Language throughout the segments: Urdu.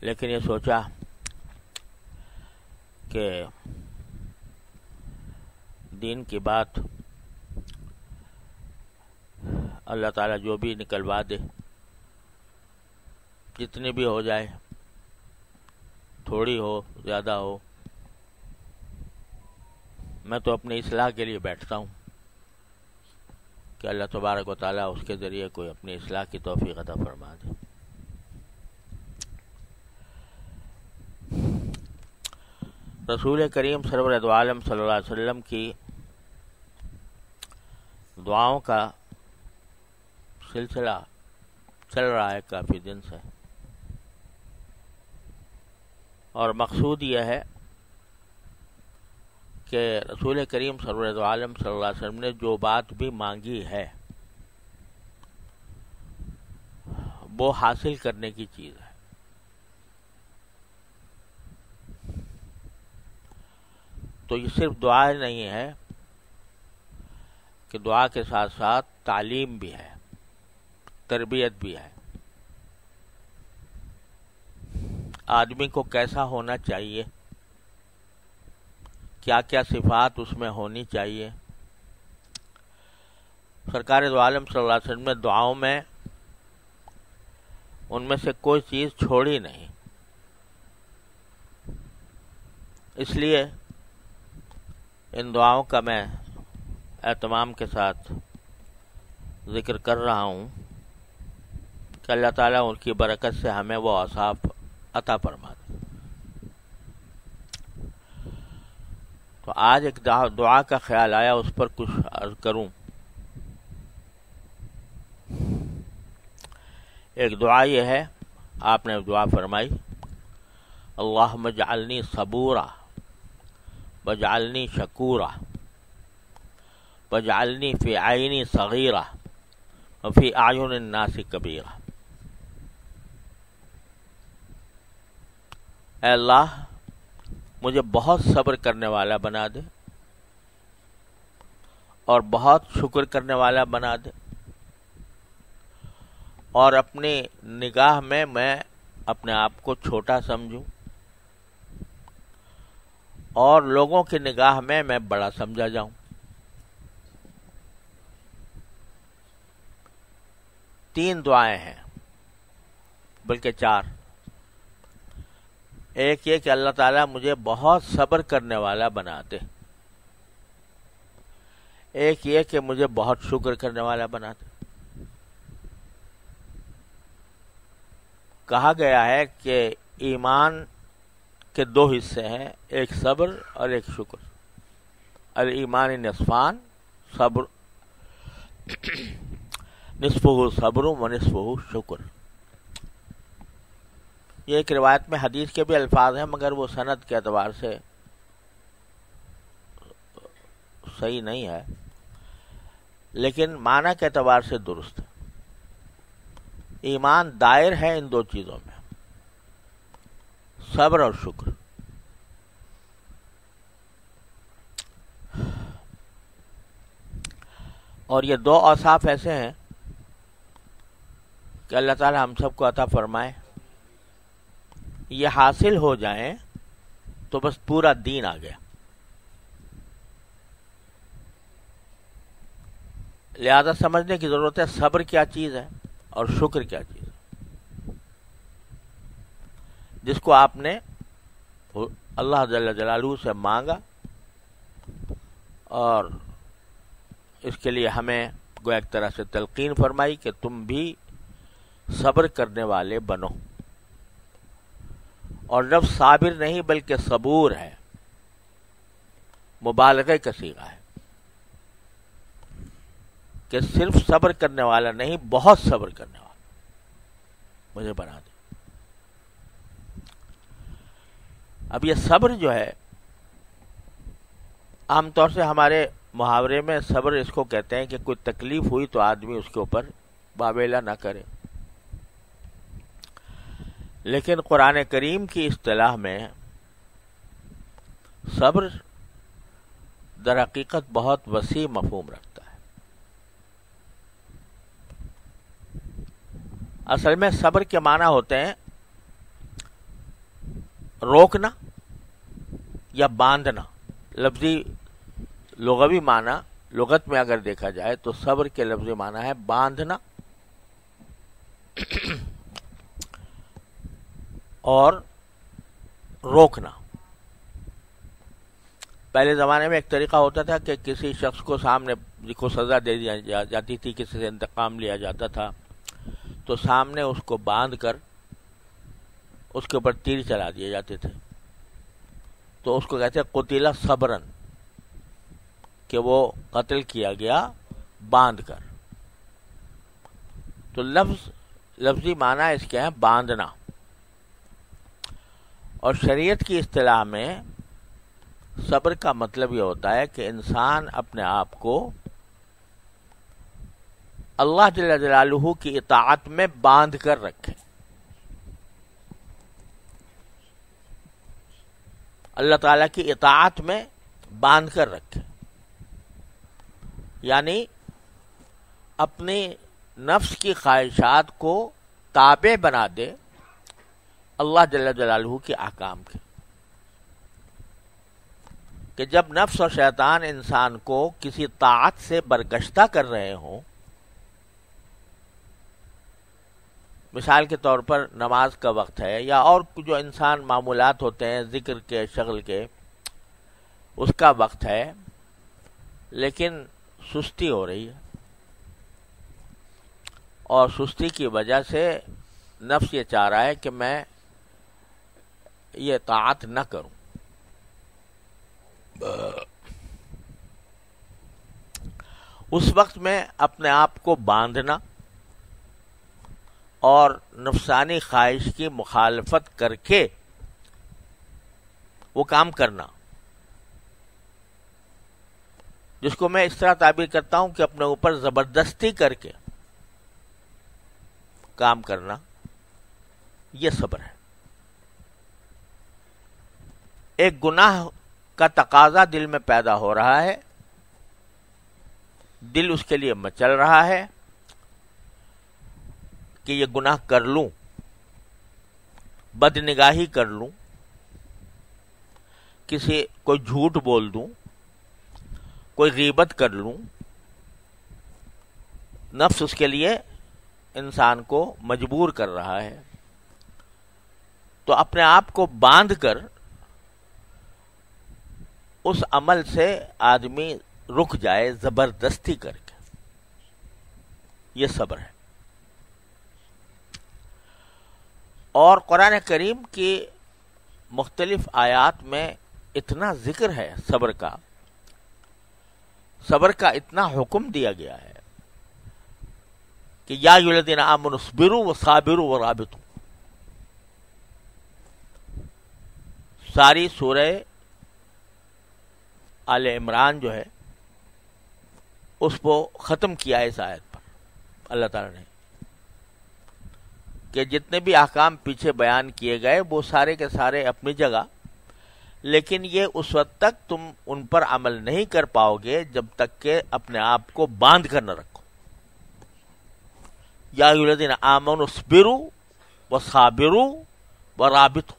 لیکن یہ سوچا کہ دین کی بات اللہ تعالیٰ جو بھی نکلوا دے، جتنی بھی ہو جائے، تھوڑی ہو زیادہ ہو، میں تو اپنی اصلاح کے لیے بیٹھتا ہوں کہ اللہ تبارک و تعالیٰ اس کے ذریعے کوئی اپنی اصلاح کی توفیق عطا فرما دے۔ رسول کریم سرور دو عالم صلی اللہ علیہ وسلم کی دعاؤں کا سلسلہ چل رہا ہے کافی دن سے، اور مقصود یہ ہے کہ رسول کریم سرور دو عالم صلی اللہ علیہ وسلم نے جو بات بھی مانگی ہے وہ حاصل کرنے کی چیز ہے۔ تو یہ صرف دعا نہیں ہے کہ دعا کے ساتھ ساتھ تعلیم بھی ہے، تربیت بھی ہے۔ آدمی کو کیسا ہونا چاہیے، کیا کیا صفات اس میں ہونی چاہیے۔ سرکار دو عالم صلی اللہ علیہ وسلم نے دعاؤں میں ان میں سے کوئی چیز چھوڑی نہیں، اس لیے ان دعاؤں کا میں اہتمام کے ساتھ ذکر کر رہا ہوں کہ اللہ تعالیٰ ان کی برکت سے ہمیں وہ اوصاف عطا فرما دے۔ تو آج ایک دعا کا خیال آیا، اس پر کچھ عرض کروں۔ ایک دعا یہ ہے، آپ نے دعا فرمائی، اللہم اجعلنی صبورا واجعلنی شکورا واجعلنی فی عینی صغیرہ وفی اعین الناس کبیرہ۔ اے اللہ مجھے بہت صبر کرنے والا بنا دے اور بہت شکر کرنے والا بنا دے، اور اپنی نگاہ میں اپنے آپ کو چھوٹا سمجھوں اور لوگوں کی نگاہ میں بڑا سمجھا جاؤں۔ تین دعائیں ہیں، بلکہ چار۔ ایک یہ کہ اللہ تعالیٰ مجھے بہت صبر کرنے والا بنا دے، ایک یہ کہ مجھے بہت شکر کرنے والا بنا دے۔ کہا گیا ہے کہ ایمان کے دو حصے ہیں، ایک صبر اور ایک شکر۔ الایمان نصفان، صبر نصفہ صبر و نصفہ شکر۔ یہ ایک روایت میں حدیث کے بھی الفاظ ہیں، مگر وہ سند کے اعتبار سے صحیح نہیں ہے، لیکن معنی کے اعتبار سے درست ہے۔ ایمان دائر ہے ان دو چیزوں میں، صبر اور شکر۔ اور یہ دو اوصاف ایسے ہیں کہ اللہ تعالی ہم سب کو عطا فرمائے، یہ حاصل ہو جائیں تو بس پورا دین آ گیا۔ لہذا سمجھنے کی ضرورت ہے صبر کیا چیز ہے اور شکر کیا چیز ہے، جس کو آپ نے اللہ جل جلالہ سے مانگا، اور اس کے لیے ہمیں گویا ایک طرح سے تلقین فرمائی کہ تم بھی صبر کرنے والے بنو۔ اور لفظ صابر نہیں بلکہ صبور ہے، مبالغے کا صیغہ ہے کہ صرف صبر کرنے والا نہیں، بہت صبر کرنے والا مجھے بنا دے۔ اب یہ صبر جو ہے، عام طور سے ہمارے محاورے میں صبر اس کو کہتے ہیں کہ کوئی تکلیف ہوئی تو آدمی اس کے اوپر واویلا نہ کرے، لیکن قرآن کریم کی اصطلاح میں صبر در حقیقت بہت وسیع مفہوم رکھتا ہے۔ اصل میں صبر کے معنی ہوتے ہیں روکنا یا باندھنا. لفظی لغوی معنی لغت میں اگر دیکھا جائے تو صبر کے لفظی معنی ہے باندھنا اور روکنا. پہلے زمانے میں ایک طریقہ ہوتا تھا کہ کسی شخص کو سامنے کو سزا دے دی جاتی تھی, کسی سے انتقام لیا جاتا تھا, تو سامنے اس کو باندھ کر اس کے اوپر تیر چلا دیے جاتے تھے. تو اس کو کہتے ہیں قتل صبرن, کہ وہ قتل کیا گیا باندھ کر. تو لفظی معنی اس کے ہیں باندھنا. اور شریعت کی اصطلاح میں صبر کا مطلب یہ ہوتا ہے کہ انسان اپنے آپ کو اللہ جل جلالہ کی اطاعت میں باندھ کر رکھے. اللہ تعالیٰ کی اطاعت میں باندھ کر رکھے, یعنی اپنی نفس کی خواہشات کو تابع بنا دے اللہ جل جلالہ کے احکام کے. کہ جب نفس اور شیطان انسان کو کسی طاعت سے برگشتہ کر رہے ہوں, مثال کے طور پر نماز کا وقت ہے یا اور جو انسان معمولات ہوتے ہیں ذکر کے شغل کے, اس کا وقت ہے, لیکن سستی ہو رہی ہے, اور سستی کی وجہ سے نفس یہ چاہ رہا ہے کہ میں یہ طاعت نہ کروں. اس وقت میں اپنے آپ کو باندھنا اور نفسانی خواہش کی مخالفت کر کے وہ کام کرنا, جس کو میں اس طرح تعبیر کرتا ہوں کہ اپنے اوپر زبردستی کر کے کام کرنا, یہ صبر ہے. ایک گناہ کا تقاضا دل میں پیدا ہو رہا ہے, دل اس کے لیے مچل رہا ہے کہ یہ گناہ کر لوں, بد نگاہی کر لوں, کوئی جھوٹ بول دوں, کوئی غیبت کر لوں. نفس اس کے لیے انسان کو مجبور کر رہا ہے. تو اپنے آپ کو باندھ کر اس عمل سے آدمی رک جائے زبردستی کر کے, یہ صبر ہے. اور قرآن کریم کی مختلف آیات میں اتنا ذکر ہے صبر کا اتنا حکم دیا گیا ہے کہ یا ایھا الذین آمنوا اصبروا وصابروا ورابطوا. ساری سورہ آل عمران جو ہے اس کو ختم کیا ہے اس آیت پر اللہ تعالیٰ نے, کہ جتنے بھی احکام پیچھے بیان کیے گئے وہ سارے کے سارے اپنی جگہ, لیکن یہ اس وقت تک تم ان پر عمل نہیں کر پاؤ گے جب تک کہ اپنے آپ کو باندھ کر نہ رکھو. یا ایھا الذین آمنوا اصبروا وصابروا ورابطوا.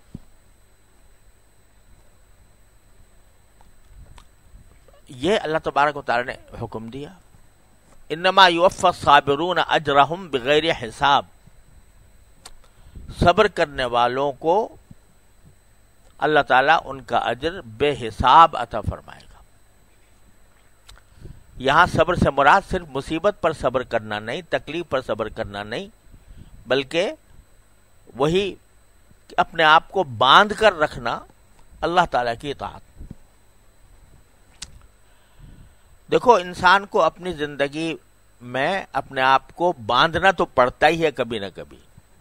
یہ اللہ تبارک و تعالی نے حکم دیا. انما یوفی الصابرون اجرہم بغیر حساب. صبر کرنے والوں کو اللہ تعالیٰ ان کا اجر بے حساب عطا فرمائے گا. یہاں صبر سے مراد صرف مصیبت پر صبر کرنا نہیں, تکلیف پر صبر کرنا نہیں, بلکہ وہی اپنے آپ کو باندھ کر رکھنا اللہ تعالیٰ کی اطاعت. دیکھو, انسان کو اپنی زندگی میں اپنے آپ کو باندھنا تو پڑتا ہی ہے کبھی نہ کبھی.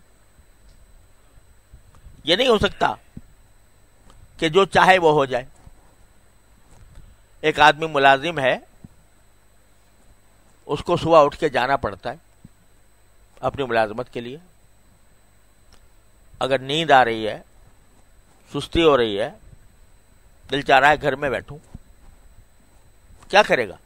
یہ نہیں ہو سکتا کہ جو چاہے وہ ہو جائے. ایک آدمی ملازم ہے, اس کو صبح اٹھ کے جانا پڑتا ہے اپنی ملازمت کے لیے. اگر نیند آ رہی ہے, سستی ہو رہی ہے, دل چاہ رہا ہے گھر میں بیٹھوں, کیا کرے گا؟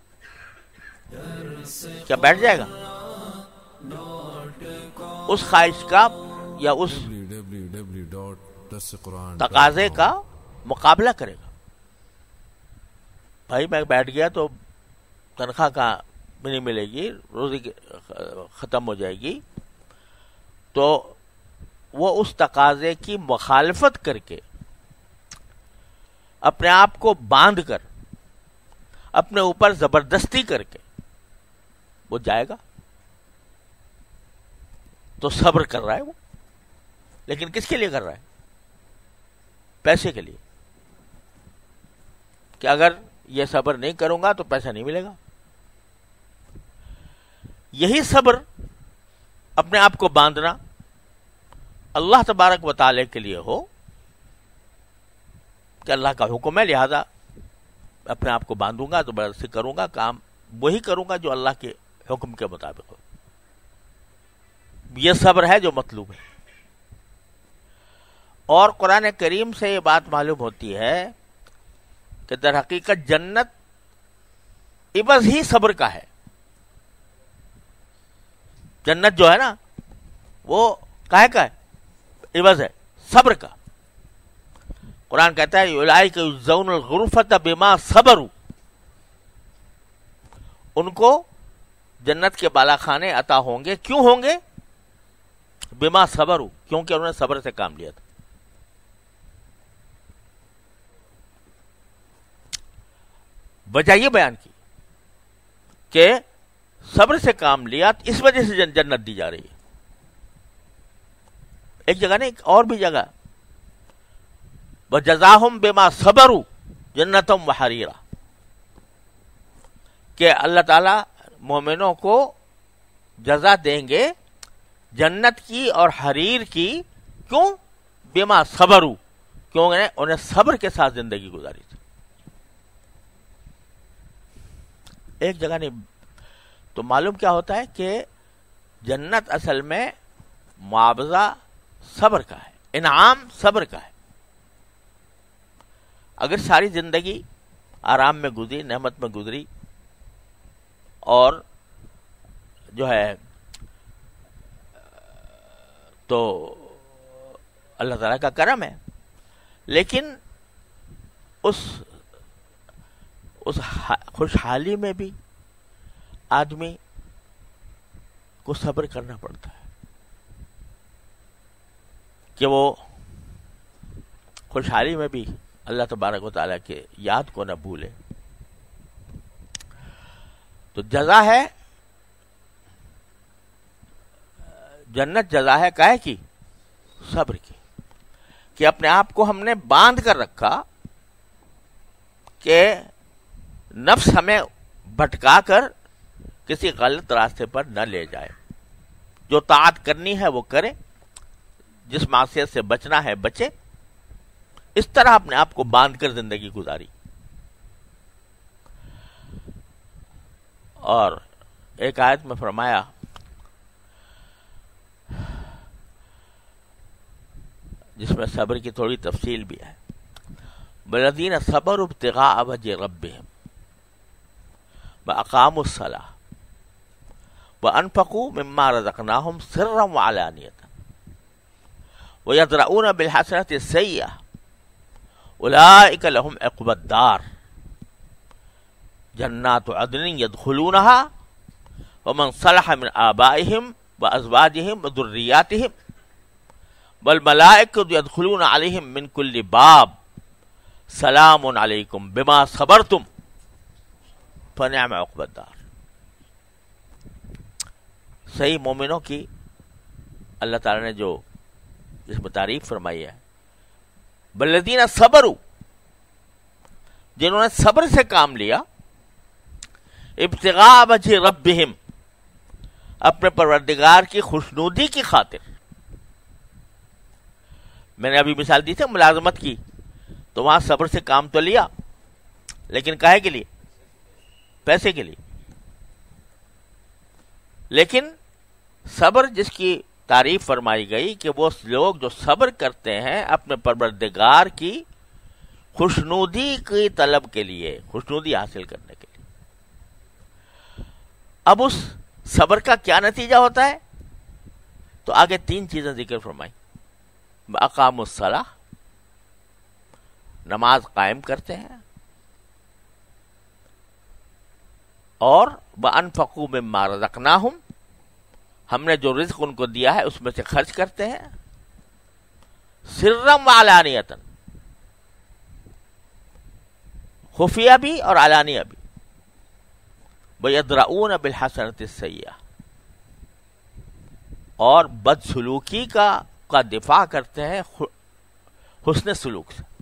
کیا بیٹھ جائے گا؟ اس خواہش کا یا اس تقاضے کا مقابلہ کرے گا. بھائی میں بیٹھ گیا تو تنخواہ کا نہیں ملے گی, روزی ختم ہو جائے گی, تو وہ اس تقاضے کی مخالفت کر کے اپنے آپ کو باندھ کر اپنے اوپر زبردستی کر کے وہ جائے گا. تو صبر کر رہا ہے وہ, لیکن کس کے لیے کر رہا ہے؟ پیسے کے لیے, کہ اگر یہ صبر نہیں کروں گا تو پیسہ نہیں ملے گا. یہی صبر اپنے آپ کو باندھنا اللہ تبارک و تعالی کے لیے ہو کہ اللہ کا حکم ہے, لہذا اپنے آپ کو باندھوں گا, زبردستی کروں گا, کام وہی کروں گا جو اللہ کے حکم کے مطابق ہو. یہ صبر ہے جو مطلوب ہے. اور قرآن کریم سے یہ بات معلوم ہوتی ہے کہ در حقیقت جنت عوض ہی صبر کا ہے. جنت جو ہے نا وہ کاہے کا ہے؟ عوض ہے صبر کا. قرآن کہتا ہے اولئک یجزون الغرفۃ بما صبروا, ان کو جنت کے بالا خانے عطا ہوں گے. کیوں ہوں گے؟ بما صبروا, کیونکہ انہوں نے صبر سے کام لیا تھا. وجہ یہ بیان کی کہ صبر سے کام لیا, اس وجہ سے جنت دی جا رہی ہے. ایک جگہ نہیں, اور بھی جگہ وَجَزَاهُمْ بِمَا صَبَرُوا جَنَّةً وَحَرِيرًا, کہ اللہ تعالی مومنوں کو جزا دیں گے جنت کی اور حریر کی. کیوں؟ بما صبروا, کیوں انہیں صبر کے ساتھ زندگی گزاری تھی. ایک جگہ نہیں. تو معلوم کیا ہوتا ہے کہ جنت اصل میں معاوضہ صبر کا ہے, انعام صبر کا ہے. اگر ساری زندگی آرام میں گزری, نعمت میں گزری, اور جو ہے تو اللہ تعالیٰ کا کرم ہے, لیکن اس خوشحالی میں بھی آدمی کو صبر کرنا پڑتا ہے کہ وہ خوشحالی میں بھی اللہ تبارک و تعالیٰ کے یاد کو نہ بھولے. تو جزا ہے جنت, جزا ہے کاہے کی؟ صبر کی. کہ اپنے آپ کو ہم نے باندھ کر رکھا کہ نفس ہمیں بھٹکا کر کسی غلط راستے پر نہ لے جائے. جو طاعت کرنی ہے وہ کرے, جس معصیت سے بچنا ہے بچے. اس طرح اپنے آپ کو باندھ کر زندگی گزاری. اور ایک آیت میں فرمایا جس میں صبر کی تھوڑی تفصیل بھی ہے, والذین صبروا ابتغاء وجہ ربہم واقاموا الصلاۃ وانفقوا مما رزقناہم سرا وعلانیۃ ویدرؤون بالحسنۃ السیئۃ اولئک لہم عقبی الدار جنات عدن يدخلونها ومن صلح من آبائهم وازواجهم وذرياتهم والملائکۃ يدخلون علیہم من کل باب سلام علیکم بما صبرتم فنعم عقبی الدار. صحیح مومنوں کی اللہ تعالی نے جو جس میں تعریف فرمائی ہے, والذین صبروا, جنہوں نے صبر سے کام لیا, ابتغاء وجہ ربہم, اپنے پروردگار کی خوشنودی کی خاطر. میں نے ابھی مثال دی تھی ملازمت کی, تو وہاں صبر سے کام تو لیا, لیکن کاہے کے لیے؟ پیسے کے لیے. لیکن صبر جس کی تعریف فرمائی گئی کہ وہ لوگ جو صبر کرتے ہیں اپنے پروردگار کی خوشنودی کی طلب کے لیے, خوشنودی حاصل کرنے کے لیے. اب اس صبر کا کیا نتیجہ ہوتا ہے؟ تو آگے تین چیزیں ذکر فرمائی. اقاموا الصلاۃ, نماز قائم کرتے ہیں اور وَأَنفَقُوا مِمَّا رَزَقْنَاهُمْ، ہم نے جو رزق ان کو دیا ہے اس میں سے خرچ کرتے ہیں، سرًا وعلانیۃً، خفیہ بھی اور علانیہ بھی، وَيَدْرَؤُونَ بِالْحَسَنَةِ السَّيِّئَةِ، اور بدسلوکی کا دفاع کرتے ہیں حسن سلوک سے۔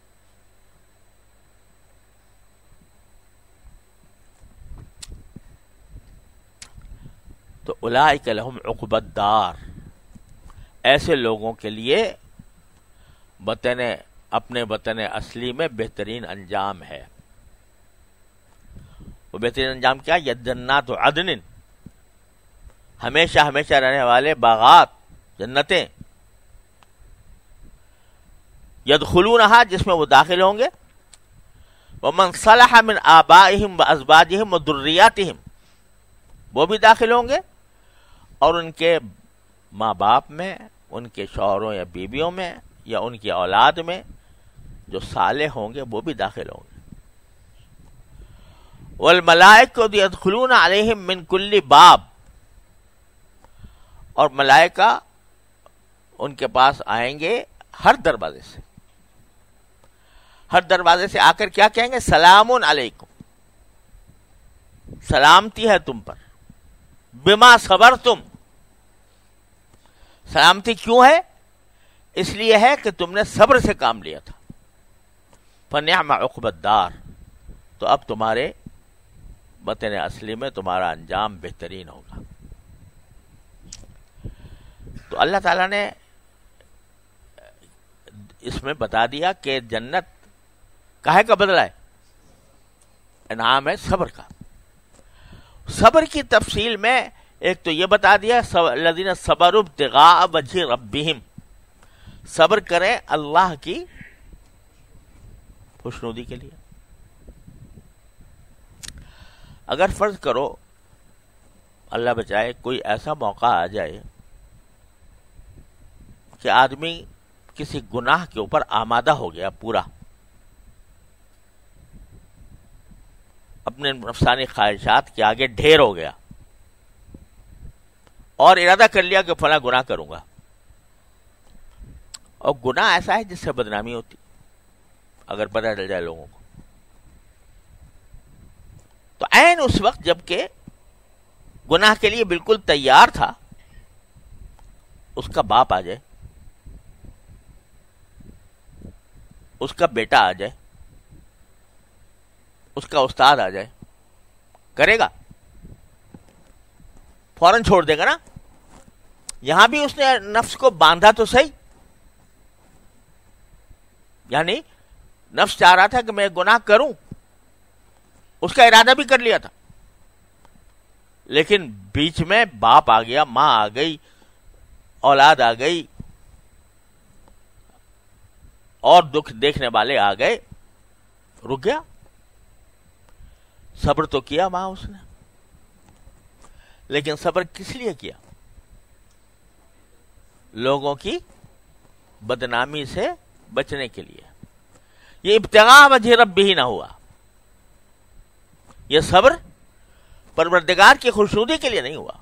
تو اولئک لہم عقبی الدار، ایسے لوگوں کے لیے اپنے وطن اصلی میں بہترین انجام ہے۔ وہ بہترین انجام کیا؟ جنات عدن، ہمیشہ ہمیشہ رہنے والے باغات، جنتیں، یدخلونہا، جس میں وہ داخل ہوں گے، ومن صلح من آبائہم وازواجہم وذریاتہم، وہ بھی داخل ہوں گے، اور ان کے ماں باپ میں، ان کے شوہروں یا بیویوں میں، یا ان کی اولاد میں جو صالح ہوں گے وہ بھی داخل ہوں گے۔ والملائکۃ یدخلون علیہم من کل باب، اور ملائکہ ان کے پاس آئیں گے ہر دروازے سے، ہر دروازے سے آ کر کیا کہیں گے؟ سلام علیکم، سلامتی ہے تم پر، بما صبرتم، سلامتی کیوں ہے؟ اس لیے ہے کہ تم نے صبر سے کام لیا تھا، فنعم عقبی الدار، تو اب تمہارے وطن اصلی میں تمہارا انجام بہترین ہوگا۔ تو اللہ تعالیٰ نے اس میں بتا دیا کہ جنت کاہے کا بدلہ ہے؟ انعام ہے صبر کا۔ صبر کی تفصیل میں ایک تو یہ بتا دیا الذین صبروا ابتغاء وجہ ربہم، صبر کریں اللہ کی خوشنودی کے لیے۔ اگر فرض کرو اللہ بچائے کوئی ایسا موقع آ جائے کہ آدمی کسی گناہ کے اوپر آمادہ ہو گیا، پورا اپنے نفسانی خواہشات کے آگے ڈھیر ہو گیا اور ارادہ کر لیا کہ فلاں گناہ کروں گا، اور گناہ ایسا ہے جس سے بدنامی ہوتی اگر پتہ چل جائے لوگوں کو، تو عین اس وقت جب کہ گناہ کے لیے بالکل تیار تھا، اس کا باپ آ جائے، اس کا بیٹا آ جائے، اس کا استاد آ جائے، کرے گا؟ فوراً چھوڑ دے گا نا۔ یہاں بھی اس نے نفس کو باندھا تو صحیح، یعنی نفس چاہ رہا تھا کہ میں گناہ کروں، اس کا ارادہ بھی کر لیا تھا، لیکن بیچ میں باپ آ گیا، ماں آ گئی، اولاد آ گئی، اور دکھ دیکھنے والے آ گئے، رک گیا۔ صبر تو کیا ماں اس نے، لیکن صبر کس لیے کیا؟ لوگوں کی بدنامی سے بچنے کے لیے۔ یہ ابتغاء وجہ رب ہی نہ ہوا، یہ صبر پروردگار کی خوشنودی کے لیے نہیں ہوا۔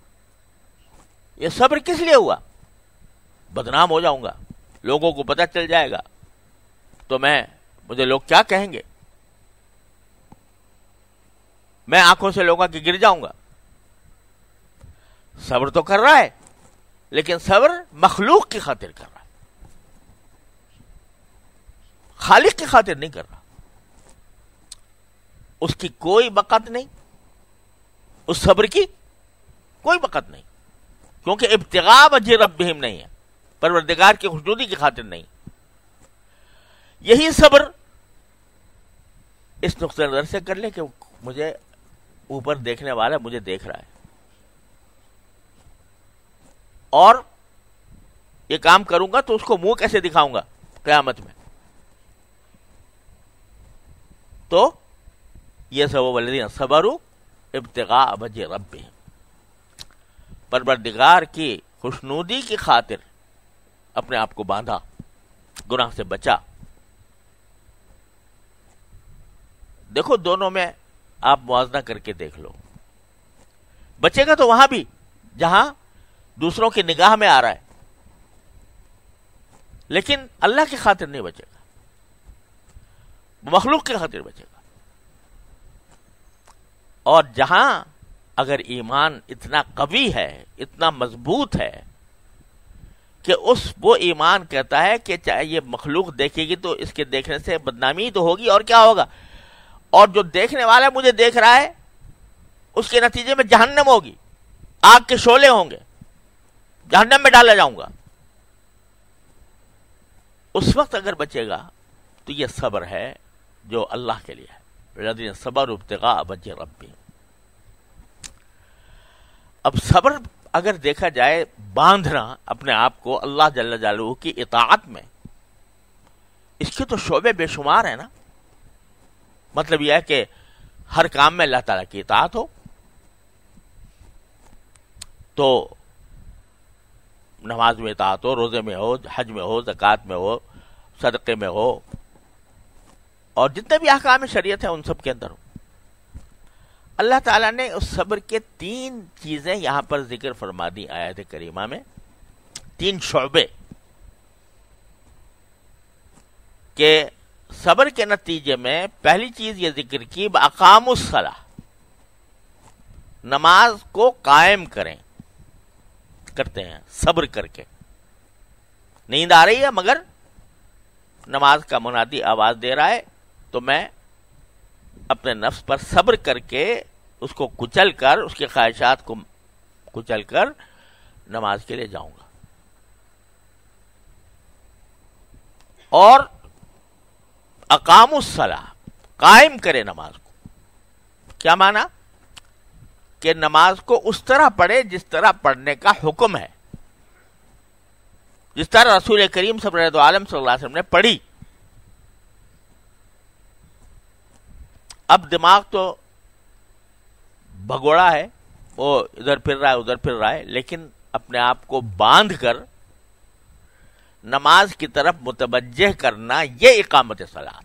یہ صبر کس لیے ہوا؟ بدنام ہو جاؤں گا، لوگوں کو پتہ چل جائے گا تو مجھے لوگ کیا کہیں گے، میں آنکھوں سے لوگوں کے گر جاؤں گا۔ صبر تو کر رہا ہے، لیکن صبر مخلوق کی خاطر کر رہا ہے، خالق کی خاطر نہیں کر رہا۔ اس کی کوئی بقت نہیں، اس صبر کی کوئی بقت نہیں، کیونکہ ابتغاء وجہ ربہم نہیں ہے، پروردگار کی خوشنودی کی خاطر نہیں۔ یہی صبر اس نقطہ نظر سے کر لے کہ مجھے اوپر دیکھنے والا مجھے دیکھ رہا ہے، اور یہ کام کروں گا تو اس کو منہ کیسے دکھاؤں گا قیامت میں۔ تو یہ سب والذین صبروا ابتغاء وجہ ربہم، پروردگار کی خوشنودی کی خاطر اپنے آپ کو باندھا، گناہ سے بچا۔ دیکھو دونوں میں آپ موازنہ کر کے دیکھ لو. بچے گا تو وہاں بھی جہاں دوسروں کی نگاہ میں آ رہا ہے، لیکن اللہ کی خاطر نہیں بچے گا، مخلوق کی خاطر بچے گا. اور جہاں اگر ایمان اتنا قوی ہے، اتنا مضبوط ہے کہ وہ ایمان کہتا ہے کہ چاہے یہ مخلوق دیکھے گی تو اس کے دیکھنے سے بدنامی تو ہوگی، اور کیا ہوگا، اور جو دیکھنے والا مجھے دیکھ رہا ہے اس کے نتیجے میں جہنم ہوگی، آگ کے شعلے ہوں گے، جہنم میں ڈالا جاؤں گا. اس وقت اگر بچے گا تو یہ صبر ہے جو اللہ کے لیے ہے. الذین صبروا ابتغاء وجہ ربہم. اب صبر اگر دیکھا جائے باندھنا اپنے آپ کو اللہ جل جلالہ کی اطاعت میں، اس کے تو شعبے بے شمار ہیں نا. مطلب یہ ہے کہ ہر کام میں اللہ تعالیٰ کی اطاعت ہو، تو نماز میں اطاعت ہو، روزے میں ہو، حج میں ہو، زکوٰۃ میں ہو، صدقے میں ہو، اور جتنے بھی احکام شریعت ہیں ان سب کے اندر ہو. اللہ تعالیٰ نے اس صبر کے 3 چیزیں یہاں پر ذکر فرما دی آیت کریمہ میں، 3 شعبے کہ صبر کے نتیجے میں پہلی چیز یہ ذکر کی اقاموا الصلاۃ، نماز کو قائم کرتے ہیں صبر کر کے. نیند آ رہی ہے مگر نماز کا منادی آواز دے رہا ہے تو میں اپنے نفس پر صبر کر کے اس کو کچل کر، اس کی خواہشات کو کچل کر نماز کے لیے جاؤں گا. اور اقاموا الصلاۃ، قائم کرے نماز کو. کیا معنی؟ کہ نماز کو اس طرح پڑھے جس طرح پڑھنے کا حکم ہے، جس طرح رسول کریم صلی اللہ علیہ وسلم نے پڑھی. اب دماغ تو بھگوڑا ہے، وہ ادھر پھر رہا ہے ادھر پھر رہا ہے، لیکن اپنے آپ کو باندھ کر نماز کی طرف متوجہ کرنا، یہ اقامت صلاۃ.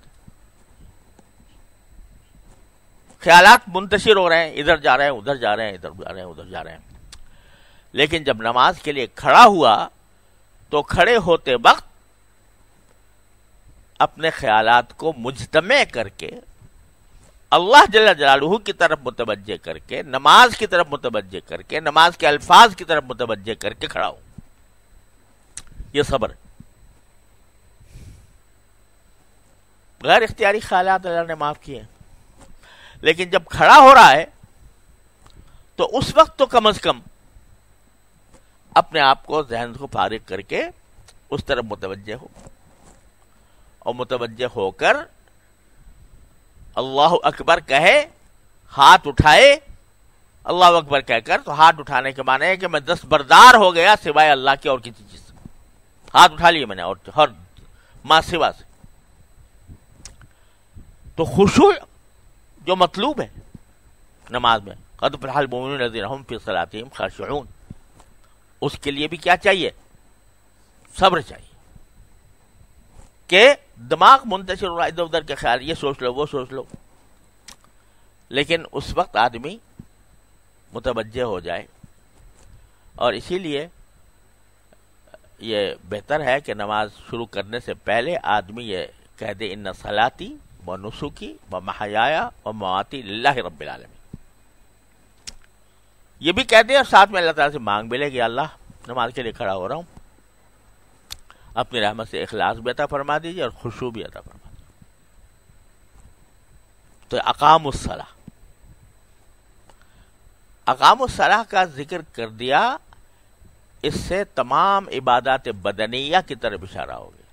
خیالات منتشر ہو رہے ہیں، ادھر جا رہے ہیں ادھر جا رہے ہیں، ادھر جا رہے ہیں ادھر جا رہے ہیں، لیکن جب نماز کے لیے کھڑا ہوا تو کھڑے ہوتے وقت اپنے خیالات کو مجتمع کر کے اللہ جل جلالہ کی طرف متوجہ کر کے، نماز کی طرف متوجہ کر کے، نماز کے الفاظ کی طرف متوجہ کر کے کھڑا ہوں. یہ صبر. غیر اختیاری خیالات اللہ نے معاف کیے، لیکن جب کھڑا ہو رہا ہے تو اس وقت تو کم از کم اپنے آپ کو، ذہن کو فارغ کر کے اس طرف متوجہ ہو، اور متوجہ ہو کر اللہ اکبر کہے، ہاتھ اٹھائے. اللہ اکبر کہہ کر تو ہاتھ اٹھانے کے معنی ہے کہ میں دستبردار ہو گیا سوائے اللہ کے اور کسی چیز سے. ہاتھ اٹھا لیے میں نے اور ہر ماں سوا سے. تو خشوع جو مطلوب ہے نماز میں، قد افلح المؤمنون الذین هم فی صلاتهم خاشعون، اس کے لیے بھی کیا چاہیے؟ صبر چاہیے. کہ دماغ منتشر ہو رہا ہے، ادھر ادھر کے خیال، یہ سوچ لو وہ سوچ لو، لیکن اس وقت آدمی متوجہ ہو جائے. اور اسی لیے یہ بہتر ہے کہ نماز شروع کرنے سے پہلے آدمی یہ کہہ دے ان صلاتی و نسکی و محیایا و مماتی للہ رب العالمین. یہ بھی کہہ دے اور ساتھ میں اللہ تعالیٰ سے مانگ بھی لے کہ اللہ نماز کے لیے کھڑا ہو رہا ہوں، اپنی رحمت سے اخلاص بھی عطا فرما دیجیے اور خشوع بھی عطا فرما دیجیے. تو اقام الصلاۃ، اقام الصلاۃ کا ذکر کر دیا، اس سے تمام عبادات بدنیہ کی طرف اشارہ ہو گیا.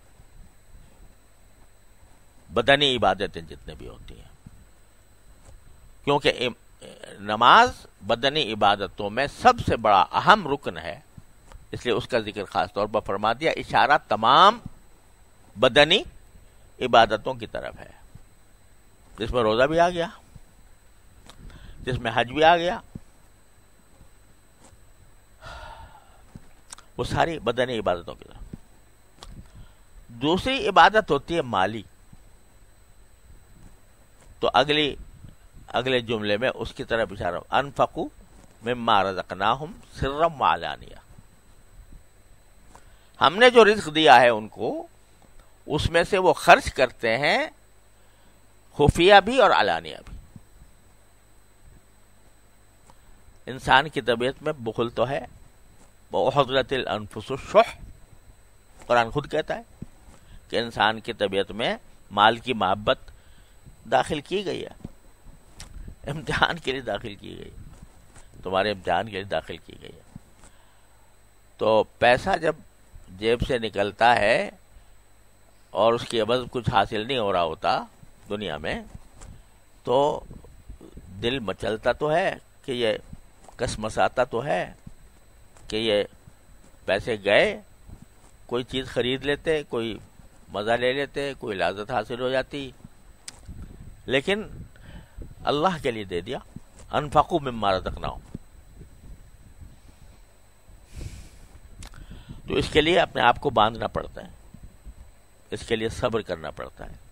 بدنی عبادتیں جتنے بھی ہوتی ہیں، کیونکہ نماز بدنی عبادتوں میں سب سے بڑا اہم رکن ہے، اس لیے اس کا ذکر خاص طور پر فرما دیا. اشارہ تمام بدنی عبادتوں کی طرف ہے، جس میں روزہ بھی آ گیا، جس میں حج بھی آ گیا، وہ ساری بدنی عبادتوں کی طرف. دوسری عبادت ہوتی ہے مالی. تو اگلے جملے میں اس کی طرف اشارہ، انفقوا مما رزقناہم سرا وعلانیہ، ہم نے جو رزق دیا ہے ان کو اس میں سے وہ خرچ کرتے ہیں خفیہ بھی اور علانیہ بھی۔ انسان کی طبیعت میں بخل تو ہے، وَأُحْضِرَتِ الْأَنفُسُ الشُّحَّ، قرآن خود کہتا ہے کہ انسان کی طبیعت میں مال کی محبت داخل کی گئی ہے، امتحان کے لیے داخل کی گئی، تمہارے امتحان کے لیے داخل کی گئی ہے۔ تو پیسہ جب جیب سے نکلتا ہے اور اس کی عوض کچھ حاصل نہیں ہو رہا ہوتا دنیا میں، تو دل مچلتا تو ہے کہ یہ کسمساتا تو ہے کہ یہ پیسے گئے، کوئی چیز خرید لیتے، کوئی مزہ لے لیتے، کوئی لذت حاصل ہو جاتی، لیکن اللہ کے لیے دے دیا، انفقوا مما رزقناہم۔ تو اس کے لیے اپنے آپ کو باندھنا پڑتا ہے، اس کے لیے صبر کرنا پڑتا ہے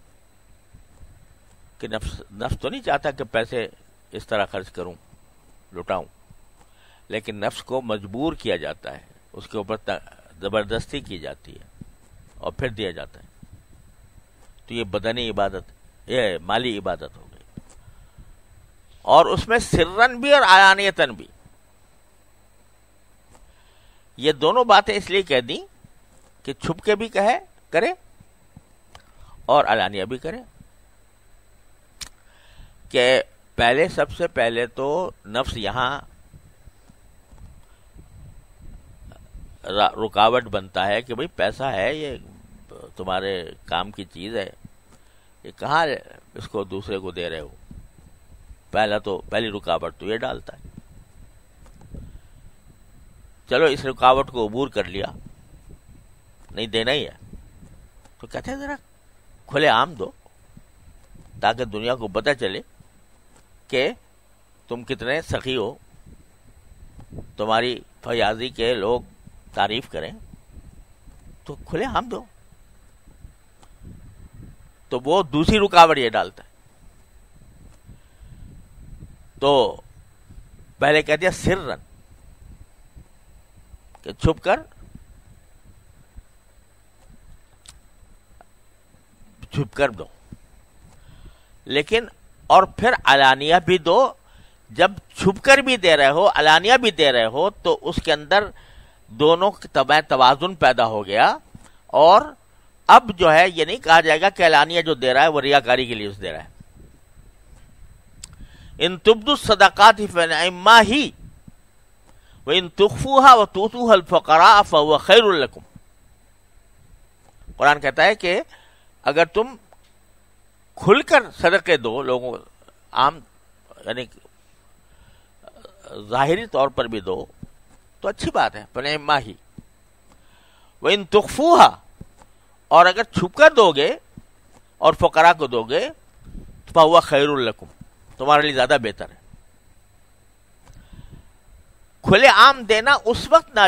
کہ نفس تو نہیں چاہتا کہ پیسے اس طرح خرچ کروں، لٹاؤں، لیکن نفس کو مجبور کیا جاتا ہے، اس کے اوپر زبردستی کی جاتی ہے اور پھر دیا جاتا ہے۔ تو یہ بدنی عبادت، یہ مالی عبادت ہو گئی، اور اس میں سرن بھی اور علانیتن بھی۔ یہ دونوں باتیں اس لیے کہہ دیں کہ چھپ کے بھی کرے اور علانیہ بھی کرے، کہ سب سے پہلے تو نفس یہاں رکاوٹ بنتا ہے کہ بھئی پیسہ ہے، یہ تمہارے کام کی چیز ہے، یہ کہاں اس کو دوسرے کو دے رہے ہو، پہلی رکاوٹ تو یہ ڈالتا ہے۔ چلو اس رکاوٹ کو عبور کر لیا، نہیں دینا ہی ہے، تو کہتے ہیں ذرا کھلے عام دو تاکہ دنیا کو پتہ چلے کہ تم کتنے سخی ہو، تمہاری فیاضی کے لوگ تعریف کریں، تو کھلے عام دو۔ تو وہ دوسری رکاوٹ یہ ڈالتا ہے۔ تو پہلے کہہ دیا سرن، کہ چھپ کر دو، لیکن اور پھر علانیہ بھی دو۔ جب چھپ کر بھی دے رہے ہو، علانیہ بھی دے رہے ہو، تو اس کے اندر دونوں طبع توازن پیدا ہو گیا، اور اب جو ہے یہ نہیں کہا جائے گا کہ علانیہ جو دے رہا ہے وہ ریاکاری کے لیے اس دے رہا ہے۔ ان تبدوا الصدقات فنعما ہی وَإِن تُخْفُوهَا وَتُؤْتُوهَا الْفُقَرَاءَ فَهُوَ خَيْرٌ لَكُمْ۔ قرآن کہتا ہے کہ اگر تم کھل کر صدقے دو لوگوں، عام یعنی ظاہری طور پر بھی دو تو اچھی بات ہے، فَنِعْمَا ہی۔ وَإِن تُخْفُوهَا، اور اگر چھپ کر دو گے اور فقراء کو دو گے، فَهُوَ خَيْرٌ لَكُمْ، تمہارے لیے زیادہ بہتر ہے۔ کھلے عام دینا اس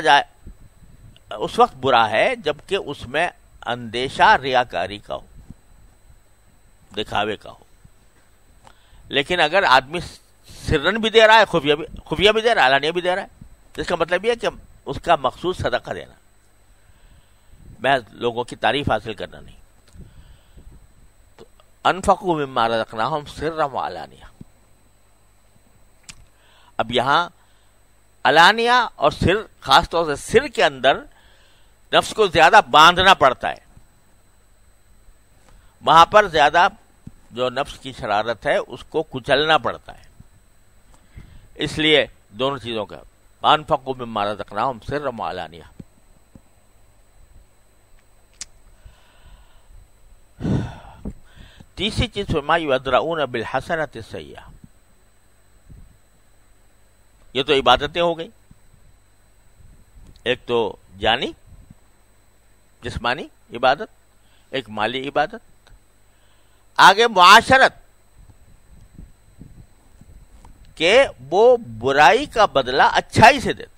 وقت برا ہے جبکہ اس میں اندیشہ ریاکاری کا ہو، دکھاوے کا ہو۔ لیکن اگر آدمی سرن بھی دے رہا ہے، خفیہ بھی دے رہا ہے، علانیہ بھی دے رہا ہے، اس کا مطلب یہ ہے کہ اس کا مخصوص صدقہ دینا، محض لوگوں کی تعریف حاصل کرنا نہیں۔ تو انفقوا مما رزقناہم سرا وعلانیہ۔ اب یہاں علانیہ اور سر، خاص طور سے سر کے اندر نفس کو زیادہ باندھنا پڑتا ہے، وہاں پر زیادہ جو نفس کی شرارت ہے اس کو کچلنا پڑتا ہے۔ اس لیے دونوں چیزوں کا انفقوا مما رزقناہم سرا وعلانیہ۔ تیسری چیز فرمائی یدرؤون بالحسنۃ السیئۃ۔ یہ تو عبادتیں ہو گئی، ایک تو جانی جسمانی عبادت، ایک مالی عبادت، آگے معاشرت، کہ وہ برائی کا بدلہ اچھائی سے دیتے،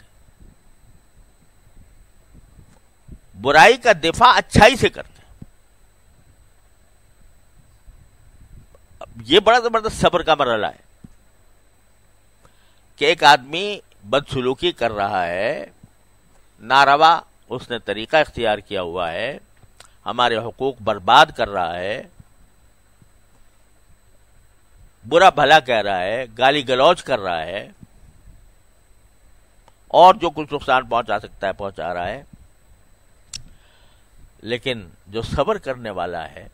برائی کا دفاع اچھائی سے کرتے۔ یہ بڑا زبردست صبر کا مرحلہ ہے کہ ایک آدمی بدسلوکی کر رہا ہے، ناروا اس نے طریقہ اختیار کیا ہوا ہے، ہمارے حقوق برباد کر رہا ہے، برا بھلا کہہ رہا ہے، گالی گلوچ کر رہا ہے، اور جو کچھ نقصان پہنچا سکتا ہے پہنچا رہا ہے، لیکن جو صبر کرنے والا ہے،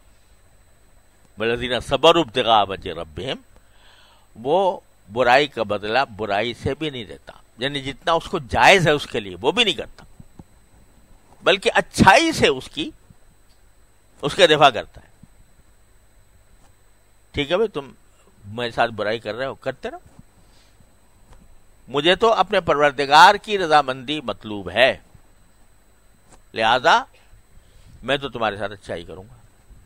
والذین صبروا ابتغاء وجہ ربہم، وہ برائی کا بدلہ برائی سے بھی نہیں دیتا، یعنی جتنا اس کو جائز ہے اس کے لیے وہ بھی نہیں کرتا، بلکہ اچھائی سے اس کا دفاع کرتا ہے۔ ٹھیک ہے بھائی، تم میرے ساتھ برائی کر رہے ہو، کرتے رہو، مجھے تو اپنے پروردگار کی رضامندی مطلوب ہے، لہذا میں تو تمہارے ساتھ اچھائی کروں گا۔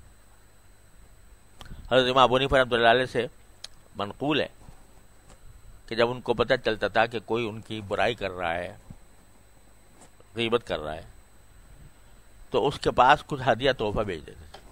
حضرت امام ابو حنیفہ رحمۃ اللہ علیہ سے منقول ہے کہ جب ان کو پتہ چلتا تھا کہ کوئی ان کی برائی کر رہا ہے، غیبت کر رہا ہے، تو اس کے پاس کچھ ہدیہ تحفہ بھیج دیتے تھے،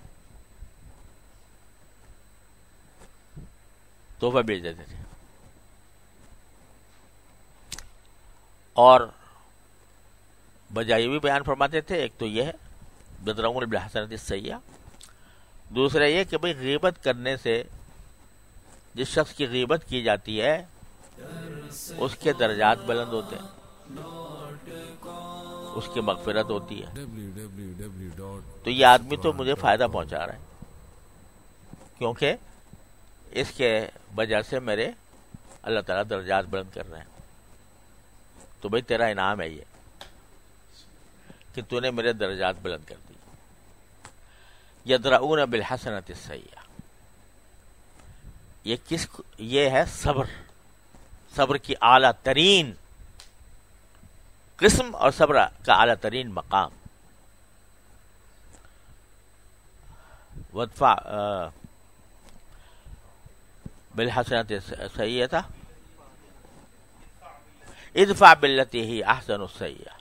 اور بجائے بھی بیان فرماتے تھے، ایک تو یہ ہے یدرؤون بالحسنۃ السیئۃ، دوسرا یہ کہ بھئی غیبت کرنے سے جس شخص کی غیبت کی جاتی ہے اس کے درجات بلند ہوتے ہیں، اس کی مغفرت ہوتی ہے، تو یہ آدمی تو مجھے فائدہ پہنچا رہا ہے، کیونکہ اس کے وجہ سے میرے اللہ تعالیٰ درجات بلند کر رہے ہیں، تو بھئی تیرا انعام ہے یہ کہ تو نے میرے درجات بلند کر دی۔ یدرؤون بالحسنۃ السیئۃ، یہ ہے صبر کی اعلیٰ ترین قسم اور صبر کا اعلیٰ ترین مقام۔ وادفع بالحسنۃ السیئۃ ادفع باللتی ہی احسن السیئۃ،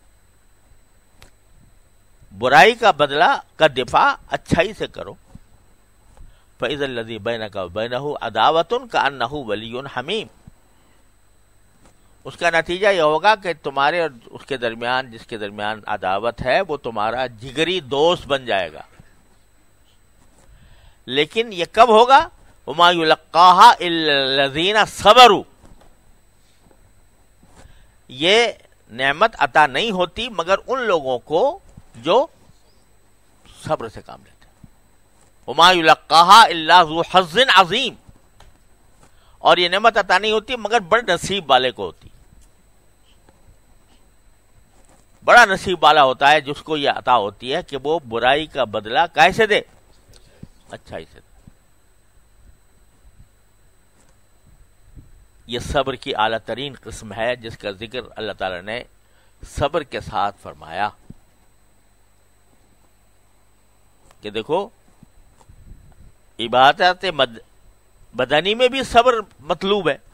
برائی کا بدلہ کا دفاع اچھائی سے کرو، فَإِذَا الَّذِي بَيْنَكَ وَبَيْنَهُ عَدَاوَةٌ كَأَنَّهُ وَلِيٌّ حَمِيمٌ، اس کا نتیجہ یہ ہوگا کہ تمہارے اور اس کے درمیان، جس کے درمیان عداوت ہے، وہ تمہارا جگری دوست بن جائے گا، لیکن یہ کب ہوگا؟ وَمَا يُلَقَّاهَا إِلَّا الَّذِينَ صَبَرُوا، یہ نعمت عطا نہیں ہوتی مگر ان لوگوں کو جو صبر سے کام لیتے ہیں۔ وَمَا يُلَقَّاهَا إِلَّا ذُو حَظٍّ عَظِيمٍ، اور یہ نعمت عطا نہیں ہوتی مگر بڑے نصیب والے کو ہوتی، بڑا نصیب والا ہوتا ہے جس کو یہ عطا ہوتی ہے کہ وہ برائی کا بدلہ کیسے دے؟ اچھائی سے دے۔ یہ صبر کی اعلیٰ ترین قسم ہے جس کا ذکر اللہ تعالی نے صبر کے ساتھ فرمایا کہ دیکھو عبادت بدنی میں بھی صبر مطلوب ہے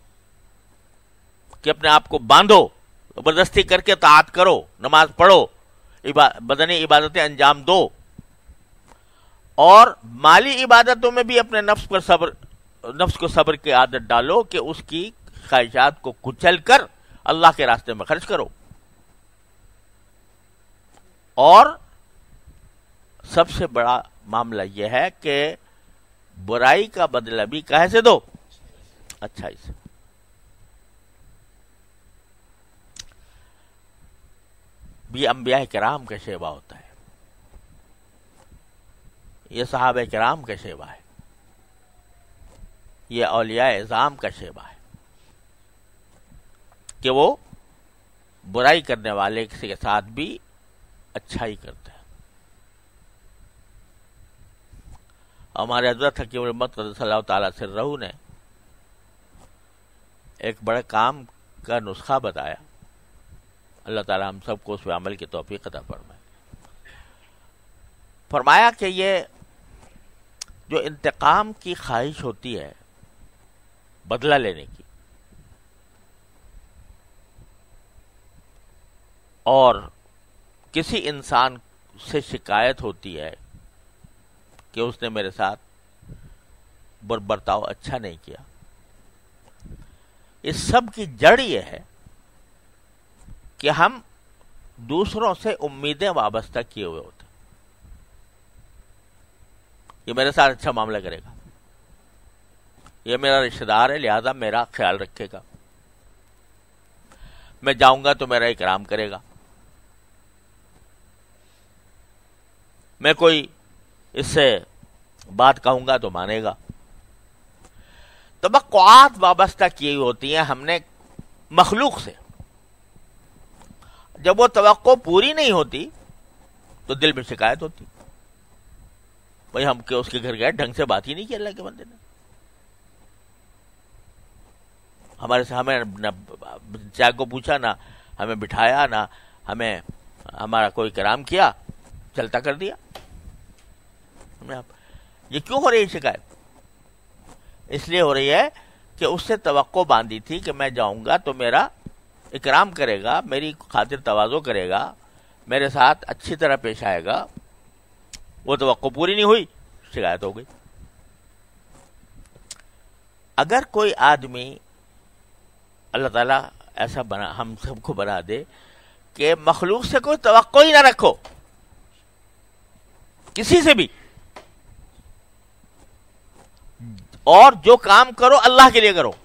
کہ اپنے آپ کو باندھو، زبردستی کر کے طاعت کرو، نماز پڑھو، بدنی عبادتیں انجام دو، اور مالی عبادتوں میں بھی اپنے نفس کو صبر کی عادت ڈالو کہ اس کی خواہشات کو کچل کر اللہ کے راستے میں خرچ کرو، اور سب سے بڑا معاملہ یہ ہے کہ برائی کا بدلہ بھی کیسے دو؟ اچھائی سے۔ یہ انبیاء کرام کا شیوا ہوتا ہے، یہ صحابہ کرام کا شیوا ہے، یہ اولیاء اعظام کا شیوا ہے کہ وہ برائی کرنے والے کے ساتھ بھی اچھائی کرتے ہیں۔ ہمارے حضرت حکیم الامت قدس اللہ تعالیٰ سرہ نے ایک بڑے کام کا نسخہ بتایا، اللہ تعالیٰ ہم سب کو اس پہ عمل کی توفیق عطا فرمائے۔ فرمایا کہ یہ جو انتقام کی خواہش ہوتی ہے، بدلہ لینے کی، اور کسی انسان سے شکایت ہوتی ہے کہ اس نے میرے ساتھ برتاؤ اچھا نہیں کیا. اس سب کی جڑ یہ ہے کہ ہم دوسروں سے امیدیں وابستہ کیے ہوئے ہوتے. یہ میرے ساتھ اچھا معاملہ کرے گا، یہ میرا رشتہ دار ہے، لہذا میرا خیال رکھے گا، میں جاؤں گا تو میرا اکرام کرے گا، میں کوئی اس سے بات کہوں گا تو مانے گا. توقعات وابستہ کی ہوتی ہیں ہم نے مخلوق سے. جب وہ توقع پوری نہیں ہوتی تو دل میں شکایت ہوتی، بھائی ہم کہ اس کے گھر گئے، ڈھنگ سے بات ہی نہیں کی اللہ کے بندے نے، ہمارے سے ہمیں نہ چائے کو پوچھا، نہ ہمیں بٹھایا، نہ ہمیں ہمارا کوئی کرام کیا، چلتا کر دیا. یہ کیوں ہو رہی ہے شکایت؟ اس لیے ہو رہی ہے کہ اس سے توقع باندھی تھی کہ میں جاؤں گا تو میرا اکرام کرے گا، میری خاطر تواضع کرے گا، میرے ساتھ اچھی طرح پیش آئے گا. وہ توقع پوری نہیں ہوئی، شکایت ہو گئی. اگر کوئی آدمی اللہ تعالیٰ ایسا بنا، ہم سب کو بنا دے کہ مخلوق سے کوئی توقع ہی نہ رکھو، کسی سے بھی، اور جو کام کرو اللہ کے لیے کرو.